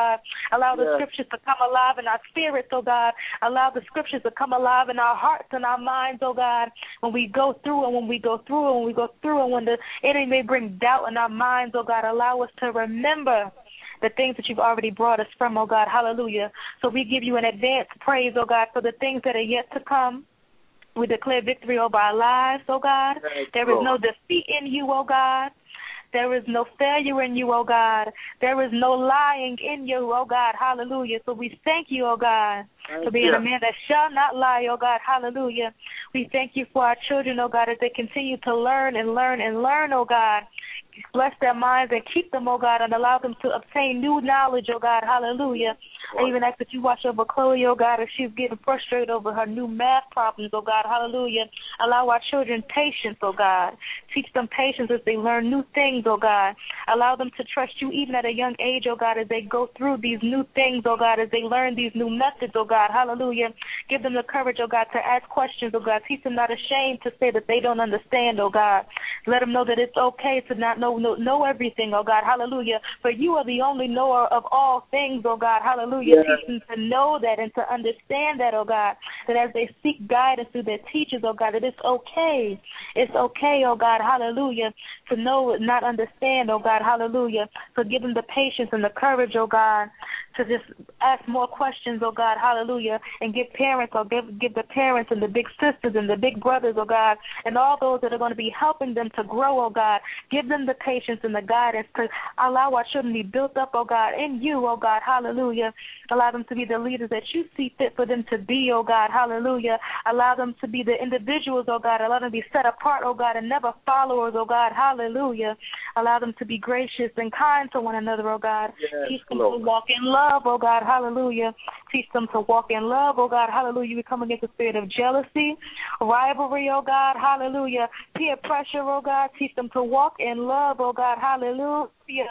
God. Allow the yes. scriptures to come alive in our spirits, oh God. Allow the scriptures to come alive in our hearts and our minds, oh God. When we go through and when we go through and when we go through and when the enemy may bring doubt in our minds, oh God, allow us to remember the things that you've already brought us from, oh God. Hallelujah. So we give you an advance praise, oh God, for the things that are yet to come. We declare victory over our lives, oh God. Thank there you, is no defeat in you, oh God. There is no failure in you, oh God. There is no lying in you, oh God. Hallelujah. So we thank you, oh God, thank for being you. a man that shall not lie, oh God. Hallelujah. We thank you for our children, oh God, as they continue to learn and learn and learn, oh God. Bless their minds and keep them, oh God, and allow them to obtain new knowledge, oh God. Hallelujah. I even ask that you watch over Chloe, oh God, if she's getting frustrated over her new math problems, oh God. Hallelujah. Allow our children patience, oh God. Teach them patience as they learn new things, oh God. Allow them to trust you even at a young age, oh God, as they go through these new things, oh God, as they learn these new methods, oh God. Hallelujah. Give them the courage, oh God, to ask questions, oh God. Teach them not ashamed to say that they don't understand, oh God. Let them know that it's okay to not know, know, know everything, oh God. Hallelujah. For you are the only knower of all things, oh God. Hallelujah. Yes. Teach them to know that and to understand that, oh God, that as they seek guidance through their teachers, oh God, that it's okay. It's okay, oh God. Hallelujah. To know, not understand, oh God. Hallelujah. So give them the patience and the courage, oh God, to just ask more questions, oh God. Hallelujah. And give parents, or give, give the parents and the big sisters and the big brothers, oh God, and all those that are going to be helping them to grow, oh God. Give them the patience and the guidance to allow our children to be built up, oh God, in you, oh God. Hallelujah. Allow them to be the leaders that you see fit for them to be, oh God. Hallelujah. Allow them to be the individuals, oh God. Allow them to be set apart, oh God, and never followers, oh God. Hallelujah. Allow them to be gracious and kind to one another, oh God. Yes, Teach them Lord. to walk in love, oh God. Hallelujah. Teach them to walk in love, oh God. Hallelujah. We come against the spirit of jealousy, rivalry, oh God. Hallelujah. Peer pressure, oh God. Teach them to walk in love, oh God. Hallelujah.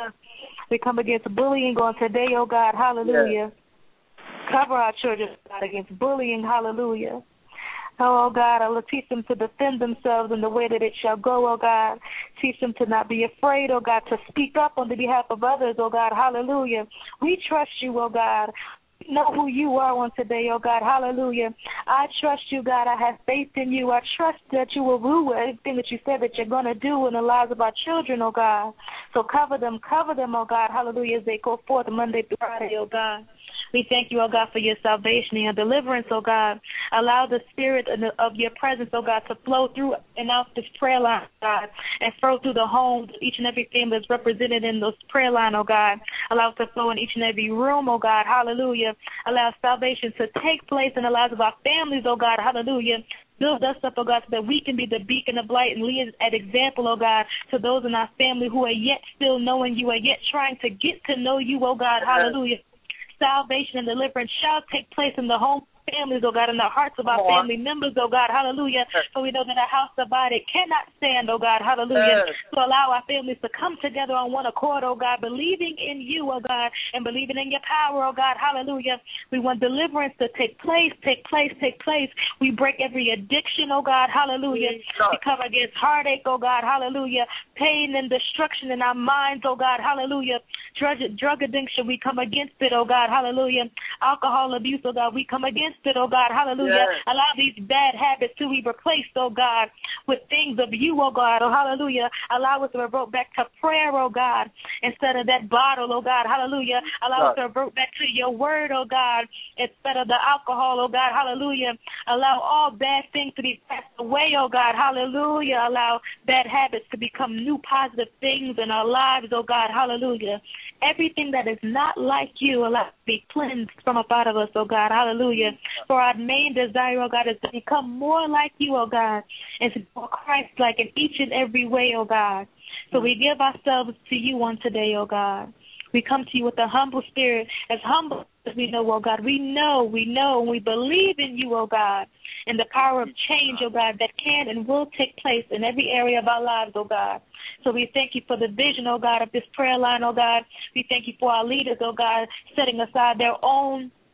We come against bullying on today, oh God. Hallelujah. Yes. Cover our children, God, against bullying. Hallelujah. Oh, God, I will teach them to defend themselves in the way that it shall go, oh, God. Teach them to not be afraid, oh, God, to speak up on the behalf of others, oh, God. Hallelujah. We trust you, oh, God. We know who you are on today, oh, God. Hallelujah. I trust you, God. I have faith in you. I trust that you will do everything that you said that you're going to do in the lives of our children, oh, God. So cover them, cover them, oh, God. Hallelujah, as they go forth Monday through Friday, oh, God. We thank you, oh God, for your salvation and your deliverance, oh God. Allow the spirit of your presence, oh God, to flow through and out this prayer line, God, and flow through the homes, each and every family that's represented in this prayer line, oh God. Allow it to flow in each and every room, oh God. Hallelujah. Allow salvation to take place in the lives of our families, oh God. Hallelujah. Build us up, oh God, so that we can be the beacon of light and lead an example, oh God, to those in our family who are yet still knowing you, are yet trying to get to know you, oh God. Hallelujah. Salvation and deliverance shall take place in the home families, oh God, in the hearts of our family members, oh God, hallelujah. So we know that a house divided cannot stand, oh God, hallelujah. Yes. So allow our families to come together on one accord, oh God, believing in you, oh God, and believing in your power, oh God, hallelujah. We want deliverance to take place, take place, take place. We break every addiction, oh God, hallelujah. We come against heartache, oh God, hallelujah. Pain and destruction in our minds, oh God, hallelujah. Drug, drug addiction, we come against it, oh God, hallelujah. Alcohol abuse, oh God, we come against it, oh God, hallelujah. Yes. Allow these bad habits to be replaced, oh God, with things of you, oh God, oh hallelujah. Allow us to revert back to prayer, oh God, instead of that bottle, oh God, hallelujah. Allow us to revert back to your word, oh God, instead of the alcohol, oh God, hallelujah. Allow all bad things to be passed away, oh God, hallelujah. Allow bad habits to become new positive things in our lives, oh God, hallelujah. Everything that is not like you, allow it to be cleansed from up out of us, oh God, hallelujah. For our main desire, oh God, is to become more like you, oh God, and to be more Christ-like in each and every way, oh God. So we give ourselves to you on today, oh God. We come to you with a humble spirit, as humble as we know, oh God. We know, we know, and we believe in you, oh God, and the power of change, oh God, that can and will take place in every area of our lives, oh God. So we thank you for the vision, oh God, of this prayer line, oh God. We thank you for our leaders, oh God, setting aside their own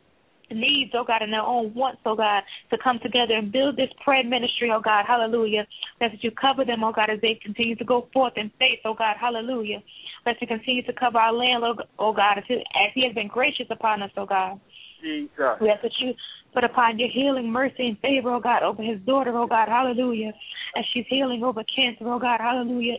needs, oh God, and their own wants, oh God, to come together and build this prayer ministry, oh God, hallelujah. That you cover them, oh God, as they continue to go forth in faith, oh God, hallelujah. Let you continue to cover our landlord, oh God, as he has been gracious upon us, oh God. Jesus. We ask that you put upon your healing, mercy, and favor, oh God, over his daughter, oh God, hallelujah. As she's healing over cancer, oh God, hallelujah.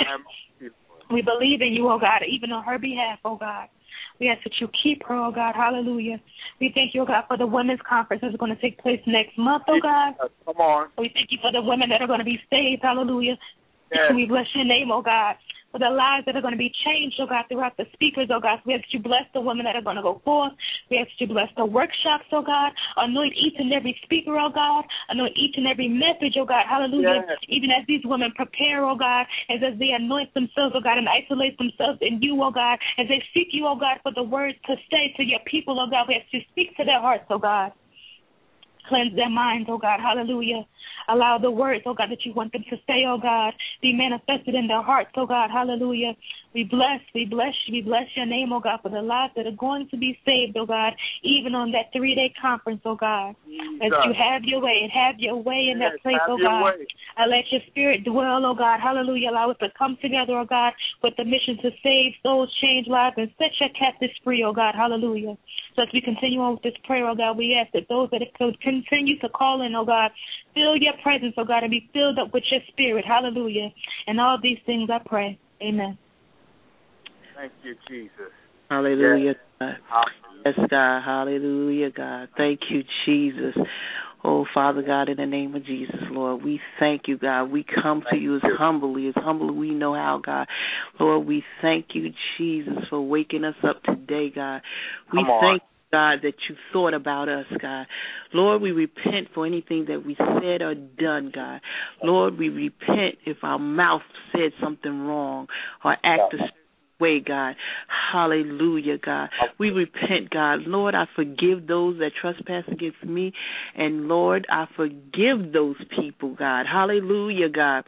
We believe in you, oh God, even on her behalf, oh God. We ask that you keep her, oh God, hallelujah. We thank you, oh God, for the women's conference that's going to take place next month, oh God. Come on. We thank you for the women that are going to be saved, hallelujah. Yes. We bless your name, oh God, for the lives that are going to be changed, oh God, throughout the speakers, oh God. We ask that you bless the women that are going to go forth. We ask that you bless the workshops, oh God. Anoint each and every speaker, oh God. Anoint each and every message, oh God, hallelujah. Yes. Even as these women prepare, oh God, as, as they anoint themselves, oh God, and isolate themselves in you, oh God, as they seek you, oh God, for the words to say to your people, oh God. We ask you to speak to their hearts, oh God. Cleanse their minds, oh God, hallelujah. Allow the words, oh God, that you want them to say, oh God, be manifested in their hearts, oh God, hallelujah. We bless, we bless you, we bless your name, oh God, for the lives that are going to be saved, oh God, even on that three-day conference, oh God. As you have your way and have your way in yes, that place, oh God. Way. I let your spirit dwell, oh God, hallelujah. Allow us to come together, oh God, with the mission to save souls, change lives, and set your captives free, oh God, hallelujah. So as we continue on with this prayer, oh God, we ask that those that could continue to call in, oh God, feel your presence, oh God, and be filled up with your spirit, hallelujah. And all these things I pray. Amen. Thank you, Jesus. Hallelujah, yes. God. Yes, God. Hallelujah, God. Thank you, Jesus. Oh, Father God, in the name of Jesus, Lord, we thank you, God. We come to you as humbly, as humbly we know how, God. Lord, we thank you, Jesus, for waking us up today, God. We thank you, God, that you thought about us, God. Lord, we repent for anything that we said or done, God. Lord, we repent if our mouth said something wrong or acted a way, God. Hallelujah, God. We repent, God. Lord, I forgive those that trespass against me, and Lord, I forgive those people, God. Hallelujah, God.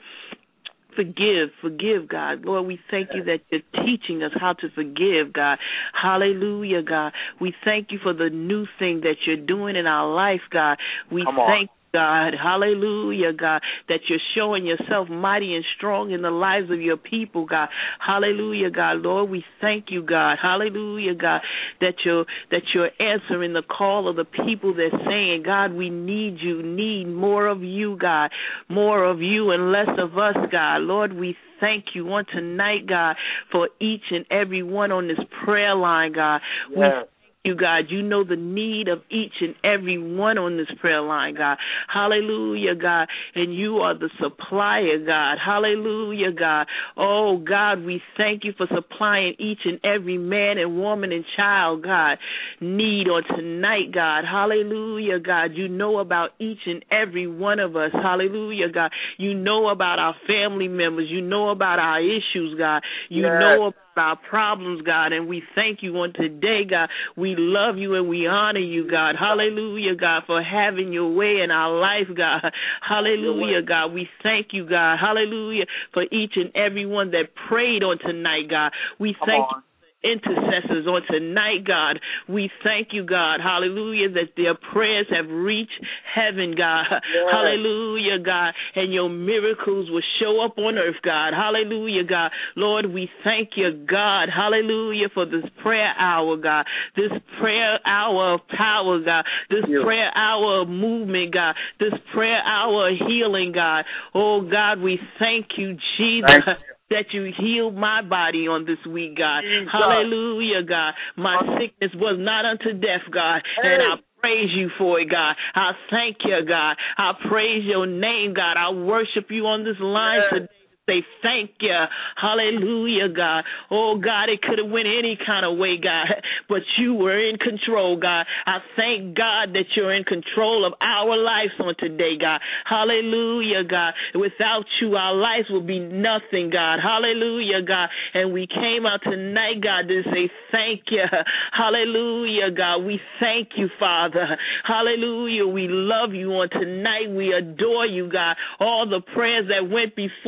Forgive, forgive, God. Lord, we thank you that you're teaching us how to forgive, God. Hallelujah, God. We thank you for the new thing that you're doing in our life, God. We thank you, God, hallelujah, God, that you're showing yourself mighty and strong in the lives of your people, God. Hallelujah, God. Lord, we thank you, God. Hallelujah, God, that you're, that you're answering the call of the people that's saying, God, we need you, need more of you, God, more of you and less of us, God. Lord, we thank you on tonight, God, for each and every one on this prayer line, God. Yes. We you, God. You know the need of each and every one on this prayer line, God. Hallelujah, God. And you are the supplier, God. Hallelujah, God. Oh, God, we thank you for supplying each and every man and woman and child, God, need on tonight, God. Hallelujah, God. You know about each and every one of us. Hallelujah, God. You know about our family members. You know about our issues, God. You yes. know about our problems, God, and we thank you on today, God. We love you and we honor you, God. Hallelujah, God, for having your way in our life, God. Hallelujah, God. We thank you, God. Hallelujah, for each and every one that prayed on tonight, God. We Come thank on. you. Intercessors on tonight, God. We thank you, God. Hallelujah, that their prayers have reached heaven, God. Yes. Hallelujah, God. And your miracles will show up on earth, God. Hallelujah, God. Lord, we thank you, God. Hallelujah, for this prayer hour, God. This prayer hour of power, God. This Yes. prayer hour of movement, God. This prayer hour of healing, God. Oh, God, we thank you, Jesus. Thank you. That you healed my body on this week, God. Jesus. Hallelujah, God. My sickness was not unto death, God. Hey. And I praise you for it, God. I thank you, God. I praise your name, God. I worship you on this line yes. today. Say thank you. Hallelujah, God. Oh, God, it could have went any kind of way, God, but you were in control, God. I thank God that you're in control of our lives on today, God. Hallelujah, God. Without you, our lives will be nothing, God. Hallelujah, God. And we came out tonight, God, to say thank you. Hallelujah, God. We thank you, Father. Hallelujah. We love you on tonight. We adore you, God. All the prayers that went before, God.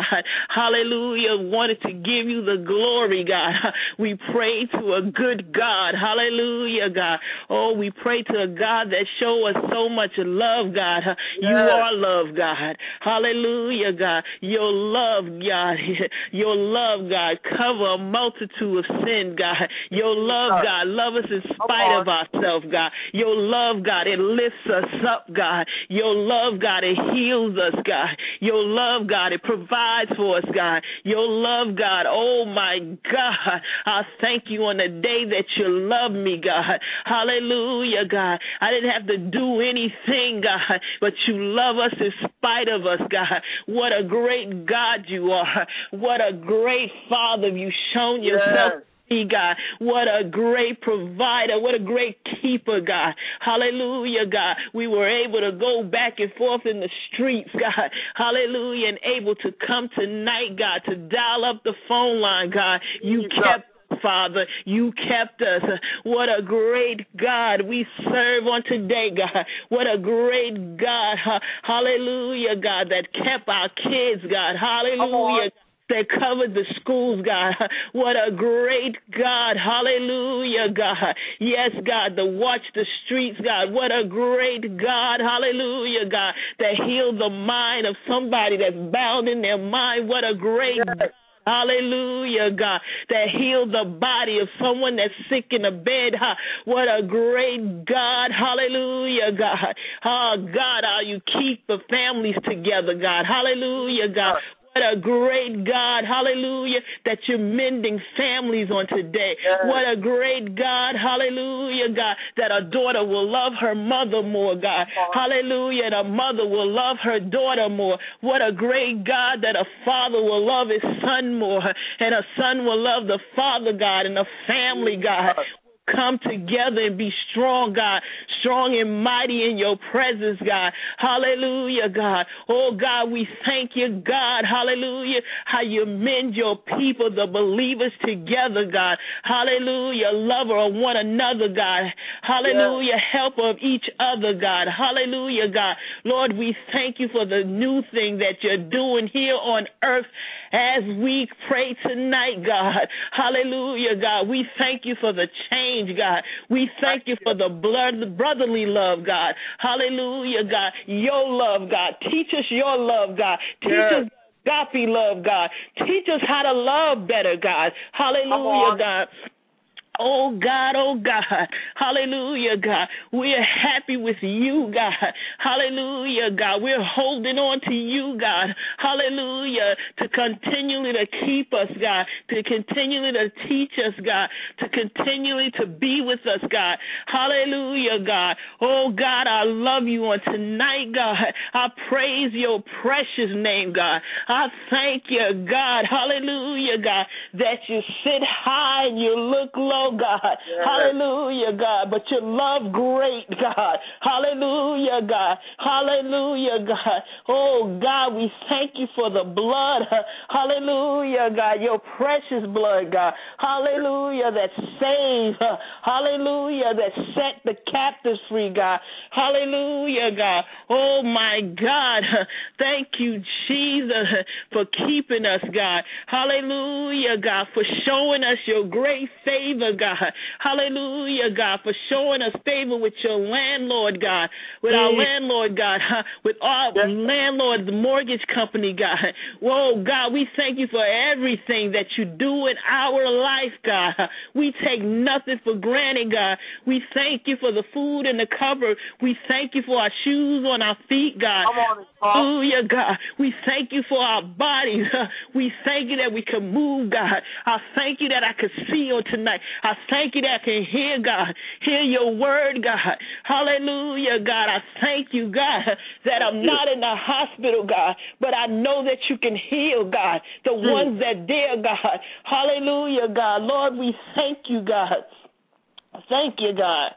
God, hallelujah, wanted to give you the glory, God. We pray to a good God, hallelujah, God. Oh, we pray to a God that show us so much love, God. You are love, God. Hallelujah, God. Your love, God. Your love, God, cover a multitude of sin, God. Your love, God, love us in spite of ourselves, God. Your love, God, it lifts us up, God. Your love, God, it heals us, God. Your love, God, it provides for us, God. Your love, God, oh my God, I thank you on the day that you love me, God. Hallelujah, God. I didn't have to do anything, God, but you love us in spite of us, God. What a great God you are. What a great Father you've shown yourself. Yes. God, what a great provider, what a great keeper, God. Hallelujah, God. We were able to go back and forth in the streets, God. Hallelujah, and able to come tonight, God, to dial up the phone line, God. You kept Father, you kept us. What a great God we serve on today, God. What a great God. Hallelujah, God, that kept our kids, God. Hallelujah. That covered the schools, God. What a great God. Hallelujah, God. Yes, God, to watch the streets, God. What a great God. Hallelujah, God. That healed the mind of somebody that's bound in their mind. What a great God. Hallelujah, God, that healed the body of someone that's sick in a bed. What a great God. Hallelujah, God. Oh, God, how you keep the families together, God. Hallelujah, God. What a great God, hallelujah, that you're mending families on today. Yes. What a great God, hallelujah, God, that a daughter will love her mother more, God. Oh. Hallelujah, and a mother will love her daughter more. What a great God that a father will love his son more, and a son will love the father, God, and a family, God. Come together and be strong, God, strong and mighty in your presence, God. Hallelujah, God. Oh, God, we thank you, God. Hallelujah, how you mend your people, the believers together, God. Hallelujah, lover of one another, God. Hallelujah, yeah. Helper of each other, God. Hallelujah, God. Lord, we thank you for the new thing that you're doing here on earth as we pray tonight, God. Hallelujah, God. We thank you for the change, God. We thank you for the blood, brotherly love, God. Hallelujah, God. Your love, God. Teach us your love, God. Teach yes. us agape love, God. Teach us how to love better, God. Hallelujah, God. Oh, God, oh, God. Hallelujah, God. We're happy with you, God. Hallelujah, God. We're holding on to you, God. Hallelujah. To continually to keep us, God. To continually to teach us, God. To continually to be with us, God. Hallelujah, God. Oh, God, I love you on tonight, God. I praise your precious name, God. I thank you, God. Hallelujah, God, that you sit high and you look low, God. Yes. Hallelujah, God. But you love great, God. Hallelujah, God. Hallelujah, God. Oh, God, we thank you for the blood. Hallelujah, God. Your precious blood, God. Hallelujah, that saves. Hallelujah, that set the captives free, God. Hallelujah, God. Oh, my God. Thank you, Jesus, for keeping us, God. Hallelujah, God, for showing us your great favor, God. Hallelujah, God, for showing us favor with your landlord, God, with our landlord, God, with our yes. landlord, the mortgage company, God. Whoa, God, we thank you for everything that you do in our life, God. We take nothing for granted, God. We thank you for the food in the cupboard. We thank you for our shoes on our feet, God. On, hallelujah, God. We thank you for our bodies. We thank you that we can move, God. I thank you that I can see on tonight. I thank you that I can hear, God, hear your word, God. Hallelujah, God. I thank you, God, that I'm not in the hospital, God, but I know that you can heal, God, the ones that dare, God. Hallelujah, God. Lord, we thank you, God. Thank you, God.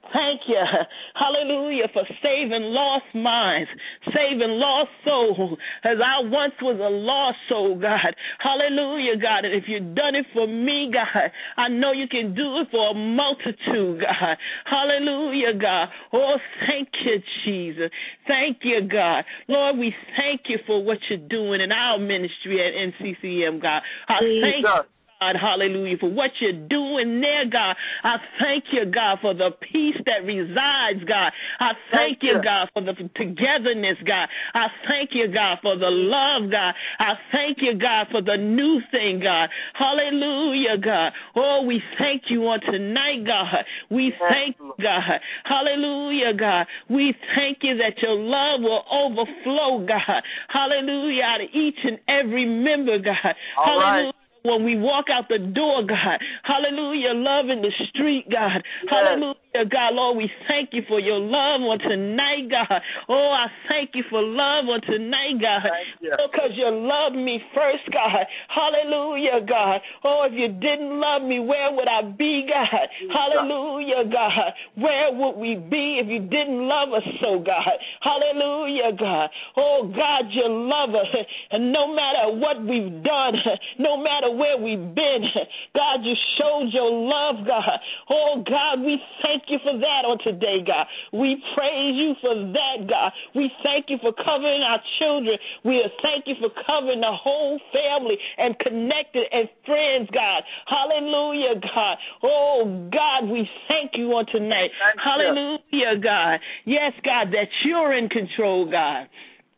thank you, hallelujah, for saving lost minds, saving lost souls, as I once was a lost soul, God. Hallelujah, God. And if you've done it for me, God, I know you can do it for a multitude, God. Hallelujah, God. Oh, thank you, Jesus. Thank you, God. Lord, we thank you for what you're doing in our ministry at N C C M, God. I thank you, God, hallelujah, for what you're doing there, God. I thank you, God, for the peace that resides, God. I thank, thank you, God, for the togetherness, God. I thank you, God, for the love, God. I thank you, God, for the new thing, God. Hallelujah, God. Oh, we thank you on tonight, God. We thank you, God. Hallelujah, God. We thank you that your love will overflow, God. Hallelujah, out of each and every member, God. All hallelujah. Right. When we walk out the door, God, hallelujah, love in the street, God, yes. Hallelujah, God, Lord, we thank you for your love on tonight, God. Oh, I thank you for love on tonight, God, because you. you loved me first, God. Hallelujah, God. Oh, if you didn't love me, where would I be, God? Hallelujah, God. Where would we be if you didn't love us so, God? Hallelujah, God. Oh, God, you love us, and no matter what we've done, no matter where we've been, God, you showed your love, God. Oh, God, we thank you for that on today, God. We praise you for that, God. We thank you for covering our children. We thank you for covering the whole family and connected and friends, God. Hallelujah, God. Oh, God, we thank you on tonight. Thank Hallelujah, you. God. Yes, God, that you're in control, God.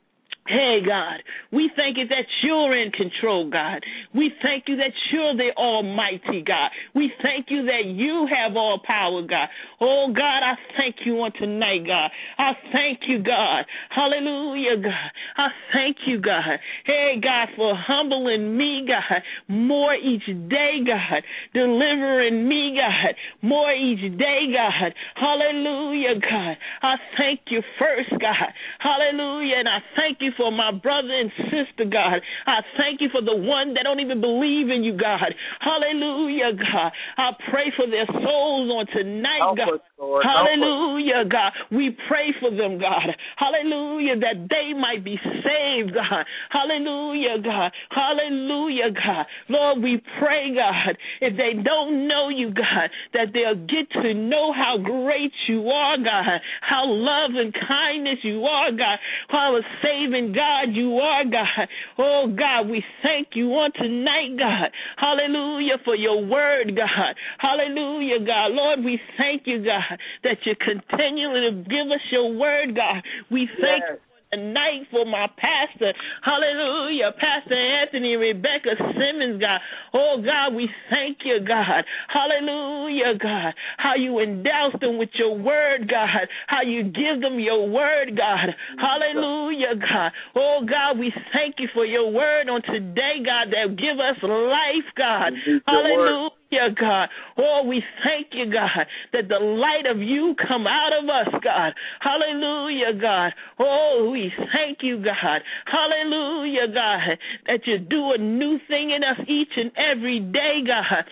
Hey, God, we thank you that you're in control, God. We thank you that you're the Almighty, God. We thank you that you have all power, God. Oh, God, I thank you on tonight, God. I thank you, God. Hallelujah, God. I thank you, God. Hey, God, for humbling me, God, more each day, God. Delivering me, God, more each day, God. Hallelujah, God. I thank you first, God. Hallelujah, and I thank you for my brother and sister, God. I thank you for the one that don't even believe in you, God. Hallelujah, God. I pray for their souls on tonight, Help God. Us, Lord. Hallelujah, God. We pray for them, God. Hallelujah, that they might be saved, God. Hallelujah, God. Hallelujah, God. Lord, we pray, God, if they don't know you, God, that they'll get to know how great you are, God, how love and kindness you are, God, how a saving God you are, God. Oh, God, we thank you on tonight, God. Hallelujah, for your word, God. Hallelujah, God. Lord, we thank you, God, that you continually give us your word, God. We thank yes. you tonight for my pastor. Hallelujah. Pastor Anthony Rebecca Simmons, God. Oh, God, we thank you, God. Hallelujah, God. How you endow them with your word, God. How you give them your word, God. Hallelujah, God. Oh, God, we thank you for your word on today, God, that give us life, God. Hallelujah. Yeah, God. Oh, we thank you, God, that the light of you come out of us, God. Hallelujah, God. Oh, we thank you, God. Hallelujah, God, that you do a new thing in us each and every day, God.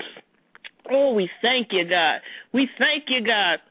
Oh, we thank you, God. We thank you, God.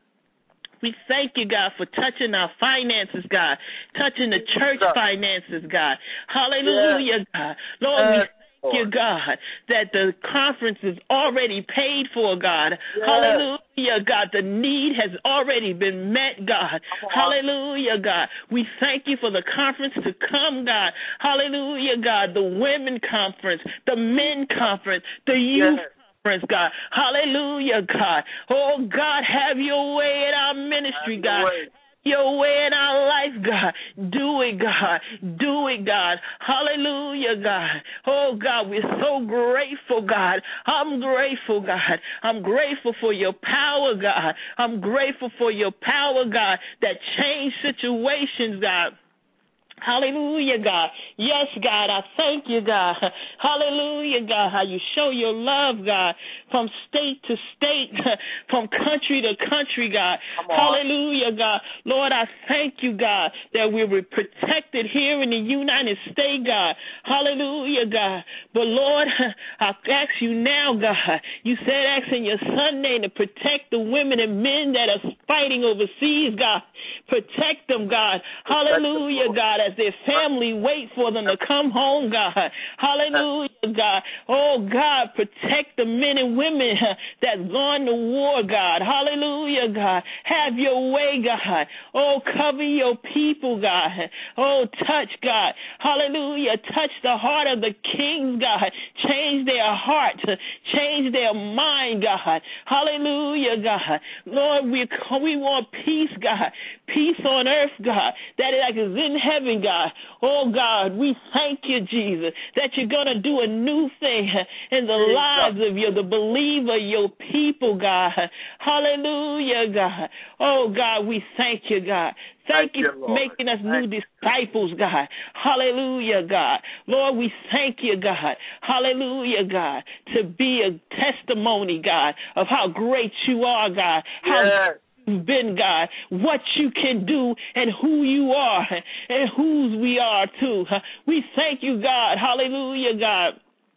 We thank you, God, for touching our finances, God, touching the church finances, God. Hallelujah, God. Lord, we thank you, God, that the conference is already paid for, God. Yes. Hallelujah, God. The need has already been met, God. Hallelujah, God. We thank you for the conference to come, God. Hallelujah, God. The women conference, the men conference, the youth yes. conference, God. Hallelujah, God. Oh, God, have your way in our ministry, God. Your way in our life, God. Do it, God. Do it, God. Hallelujah, God. Oh, God, we're so grateful, God. I'm grateful, God. I'm grateful for your power, God. I'm grateful for your power, God, that changed situations, God. Hallelujah, God. Yes, God, I thank you, God. Hallelujah, God, how you show your love, God, from state to state, from country to country, God. Hallelujah, God. Lord, I thank you, God, that we were protected here in the United States, God. Hallelujah, God. But, Lord, I ask you now, God, you said ask in your Sunday to protect the women and men that are fighting overseas, God. Protect them, God. Hallelujah, God, as their family waits for them to come home, God. Hallelujah, God. Oh, God, protect the men and women that's gone to war, God. Hallelujah, God. Have your way, God. Oh, cover your people, God. Oh, touch, God. Hallelujah. Touch the heart of the kings, God. Change their heart. Change their mind, God. Hallelujah, God. Lord, we we want peace, God. Peace on earth, God. That is like is in heaven, God. Oh, God, we thank you, Jesus, that you're going to do a new thing in the lives of you, the believer, your people, God. Hallelujah, God. Oh, God, we thank you, God. Thank, thank you for Lord. making us thank new disciples, God. Hallelujah, God. Lord, we thank you, God. Hallelujah, God, to be a testimony, God, of how great you are, God. How yes. you've been, God, what you can do and who you are and whose we are, too. We thank you, God. Hallelujah, God.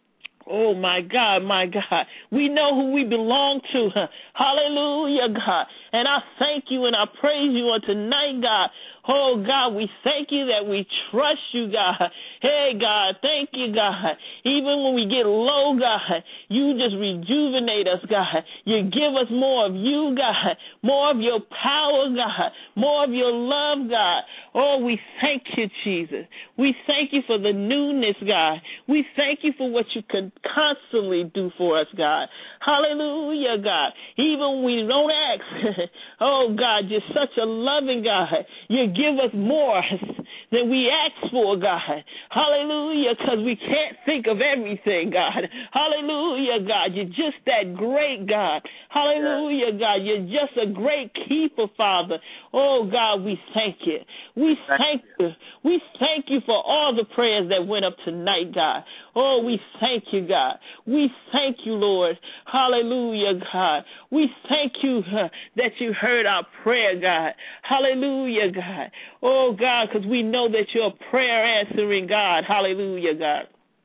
Oh, my God, my God. We know who we belong to. Hallelujah, God. And I thank you and I praise you on tonight, God. Oh, God, we thank you that we trust you, God. Hey, God, thank you, God. Even when we get low, God, you just rejuvenate us, God. You give us more of you, God, more of your power, God, more of your love, God. Oh, we thank you, Jesus. We thank you for the newness, God. We thank you for what you can constantly do for us, God. Hallelujah, God. Even when we don't ask, oh, God, you're such a loving God. You give us more than we ask for, God. Hallelujah, because we can't think of everything, God. Hallelujah, God. You're just that great, God. Hallelujah, God. You're just a great keeper, Father. Oh, God, we thank you. We thank you. We thank you for all the prayers that went up tonight, God. Oh, we thank you, God. We thank you, Lord. Hallelujah, God. We thank you uh, that you heard our prayer, God. Hallelujah, God. Oh, God, because we know that you're a prayer answering God. Hallelujah, God.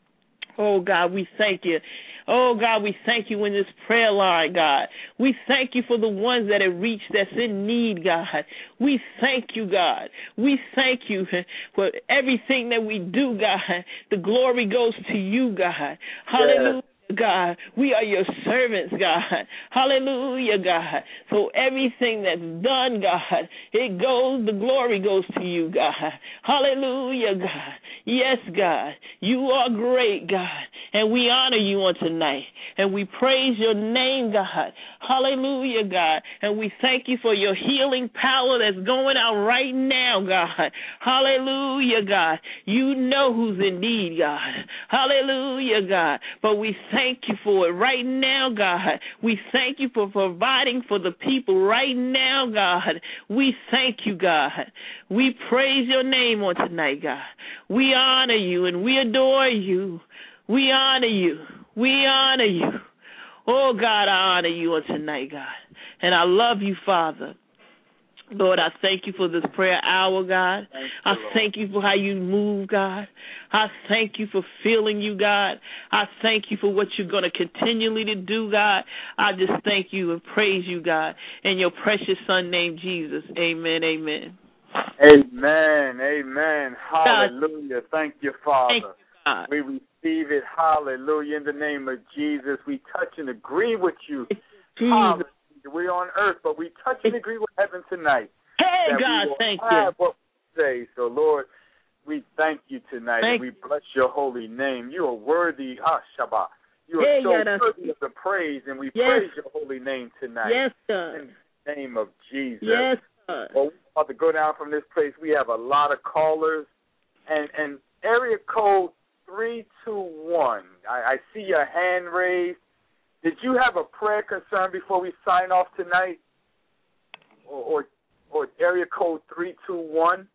Oh, God, we thank you. Oh, God, we thank you in this prayer line, God. We thank you for the ones that have reached that's in need, God. We thank you, God. We thank you for everything that we do, God. The glory goes to you, God. Hallelujah. Yeah. God, we are your servants, God. Hallelujah, God. So everything that's done, God, it goes, the glory goes to you, God. Hallelujah, God. Yes, God, you are great, God, and we honor you on tonight, and we praise your name, God. Hallelujah, God, and we thank you for your healing power that's going out right now, God. Hallelujah, God. You know who's in need, God. Hallelujah, God. But we thank you for it right now, God. We thank you for providing for the people right now, God. We thank you, God. We praise your name on tonight, God. We honor you and we adore you. We honor you. We honor you. Oh, God, I honor you on tonight, God. And I love you, Father. Lord, I thank you for this prayer hour, God. Thank I you, thank you for how you move, God. I thank you for feeling you, God. I thank you for what you're going to continually to do, God. I just thank you and praise you, God. In your precious Son named Jesus. Amen, amen. Amen, amen. Hallelujah. God. Thank you, Father. Thank you, God. We receive it. Hallelujah. In the name of Jesus, we touch and agree with you. Hallelujah. We're on earth, but we touch and agree with heaven tonight. Hey, God, thank you. What we say. So, Lord, we thank you tonight, thank and we bless your holy name. You are worthy, ah, Shabbat. You are hey, so God, worthy of the praise, and we yes. praise your holy name tonight. Yes, God. In the name of Jesus. Yes, God. Well, we're about to go down from this place. We have a lot of callers, and, and area code three two one. I, I see your hand raised. Did you have a prayer concern before we sign off tonight? Or or, or area code three two one?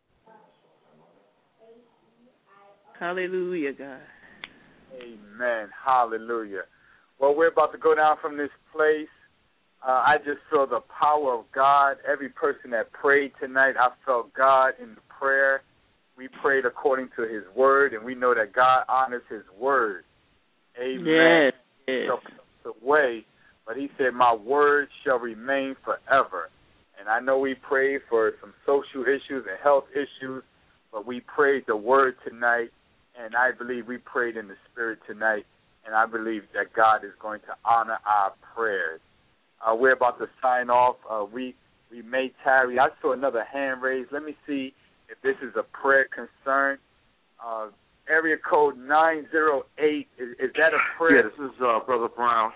Hallelujah, God. Amen. Hallelujah. Well, we're about to go down from this place. Uh, I just feel the power of God. Every person that prayed tonight, I felt God in the prayer. We prayed according to his word, and we know that God honors his word. Amen. Yes. yes. So, away, but he said, my word shall remain forever. And I know we prayed for some social issues and health issues, but we prayed the word tonight, and I believe we prayed in the spirit tonight, and I believe that God is going to honor our prayers. Uh, we're about to sign off. Uh, we we may tarry. I saw another hand raised. Let me see if this is a prayer concern. Uh, area code nine zero eight. Is, is that a prayer? Yeah, this is uh, Brother Brown.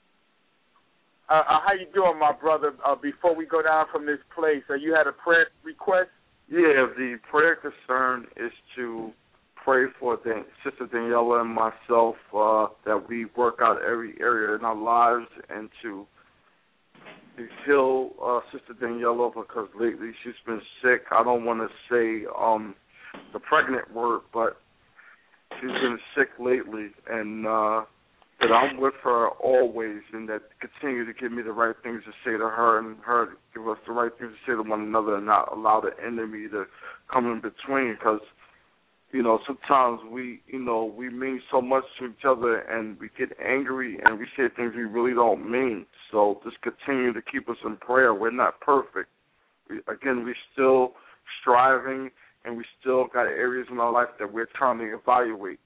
Uh, uh, how you doing, my brother? Uh, before we go down from this place, uh, you had a prayer request? Yeah, the prayer concern is to pray for Dan- Sister Daniela and myself uh, that we work out every area in our lives and to, to heal uh, Sister Daniela because lately she's been sick. I don't want to say um, the pregnant word, but she's been sick lately, and uh, that I'm with her always, and that continue to give me the right things to say to her, and her to give us the right things to say to one another, and not allow the enemy to come in between. Because, you know, sometimes we, you know, we mean so much to each other, and we get angry, and we say things we really don't mean. So just continue to keep us in prayer. We're not perfect. We, again, we're still striving, and we still got areas in our life that we're trying to evaluate.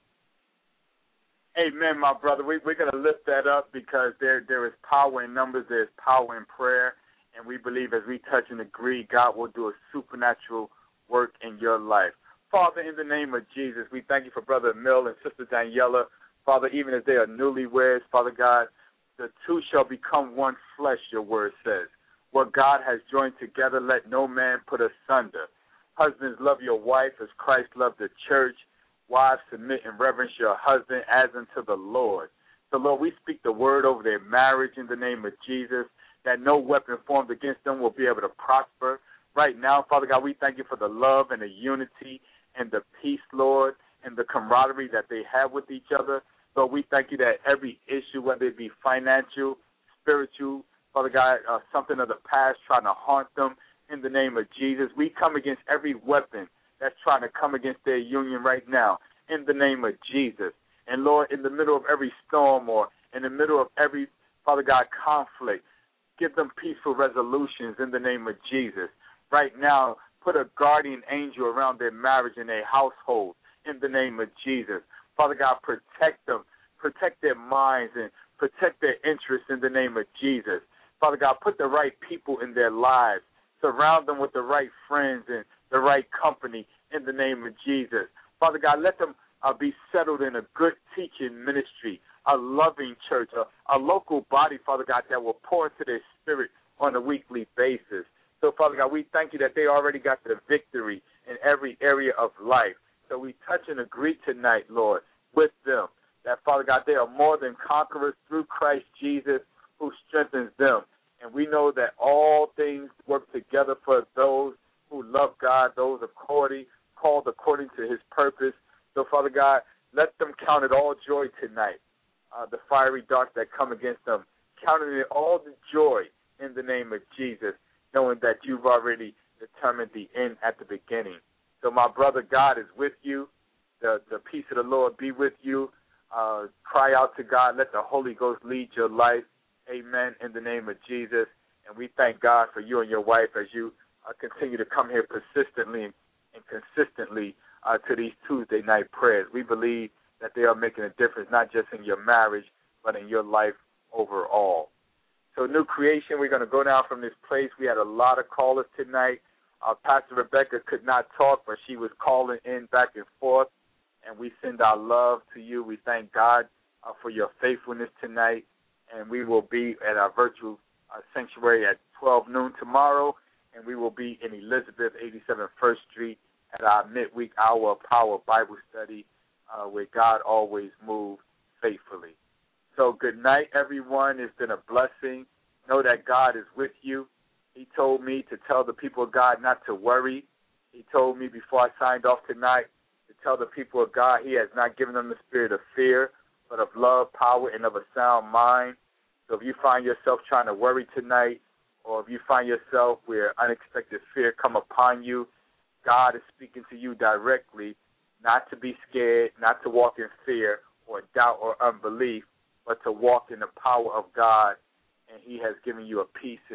Amen, my brother. We, we're going to lift that up because there there is power in numbers, there's power in prayer, and we believe as we touch and agree, God will do a supernatural work in your life. Father, in the name of Jesus, we thank you for Brother Mill and Sister Daniela. Father, even as they are newlyweds, Father God, the two shall become one flesh, your word says. What God has joined together, let no man put asunder. Husbands, love your wife as Christ loved the church. Wives, submit and reverence your husband as unto the Lord. So, Lord, we speak the word over their marriage in the name of Jesus, that no weapon formed against them will be able to prosper. Right now, Father God, we thank you for the love and the unity and the peace, Lord, and the camaraderie that they have with each other. Lord, we thank you that every issue, whether it be financial, spiritual, Father God, uh, something of the past trying to haunt them, in the name of Jesus, we come against every weapon that's trying to come against their union right now, in the name of Jesus. And, Lord, in the middle of every storm or in the middle of every, Father God, conflict, give them peaceful resolutions in the name of Jesus. Right now, put a guardian angel around their marriage and their household in the name of Jesus. Father God, protect them, protect their minds and protect their interests in the name of Jesus. Father God, put the right people in their lives. Surround them with the right friends and the right company in the name of Jesus. Father God, let them uh, be settled in a good teaching ministry, a loving church, a, a local body, Father God, that will pour into their spirit on a weekly basis. So, Father God, we thank you that they already got the victory in every area of life. So we touch and agree tonight, Lord, with them, that, Father God, they are more than conquerors through Christ Jesus who strengthens them. And we know that all things work together for those who love God, those according, called according to his purpose. So, Father God, let them count it all joy tonight, uh, the fiery darts that come against them. Counting it all the joy in the name of Jesus, knowing that you've already determined the end at the beginning. So, my brother, God is with you. The, the peace of the Lord be with you. Uh, cry out to God. Let the Holy Ghost lead your life. Amen, in the name of Jesus. And we thank God for you and your wife as you uh, continue to come here persistently and, and consistently uh, to these Tuesday night prayers. We believe that they are making a difference, not just in your marriage, but in your life overall. So, New Creation, we're going to go down from this place. We had a lot of callers tonight. Uh, Pastor Rebecca could not talk, but she was calling in back and forth. And we send our love to you. We thank God uh, for your faithfulness tonight. And we will be at our virtual uh, sanctuary at twelve noon tomorrow, and we will be in Elizabeth, eighty-seven First Street, at our midweek hour of power Bible study, uh, where God always moves faithfully. So good night, everyone. It's been a blessing. Know that God is with you. He told me to tell the people of God not to worry. He told me before I signed off tonight to tell the people of God he has not given them the spirit of fear, but of love, power, and of a sound mind. So if you find yourself trying to worry tonight, or if you find yourself where unexpected fear come upon you, God is speaking to you directly, not to be scared, not to walk in fear or doubt or unbelief, but to walk in the power of God, and he has given you a peace and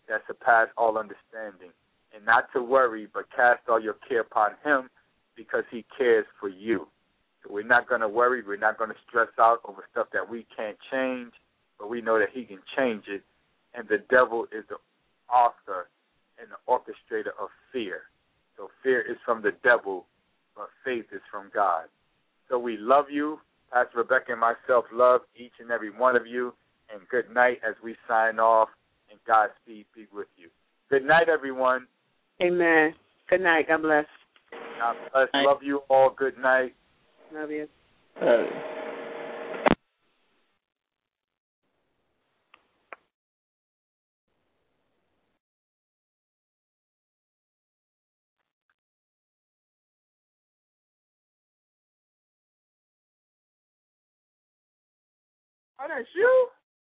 that surpass all understanding. And not to worry, but cast all your care upon him because he cares for you. So we're not going to worry. We're not going to stress out over stuff that we can't change, but we know that he can change it. And the devil is the author and the orchestrator of fear. So fear is from the devil, but faith is from God. So we love you. Pastor Rebecca and myself love each and every one of you. And good night as we sign off, and Godspeed be with you. Good night, everyone. Amen. Good night. God bless. God bless. Love you all. Good night. Love you. Love you. Oh, that's you?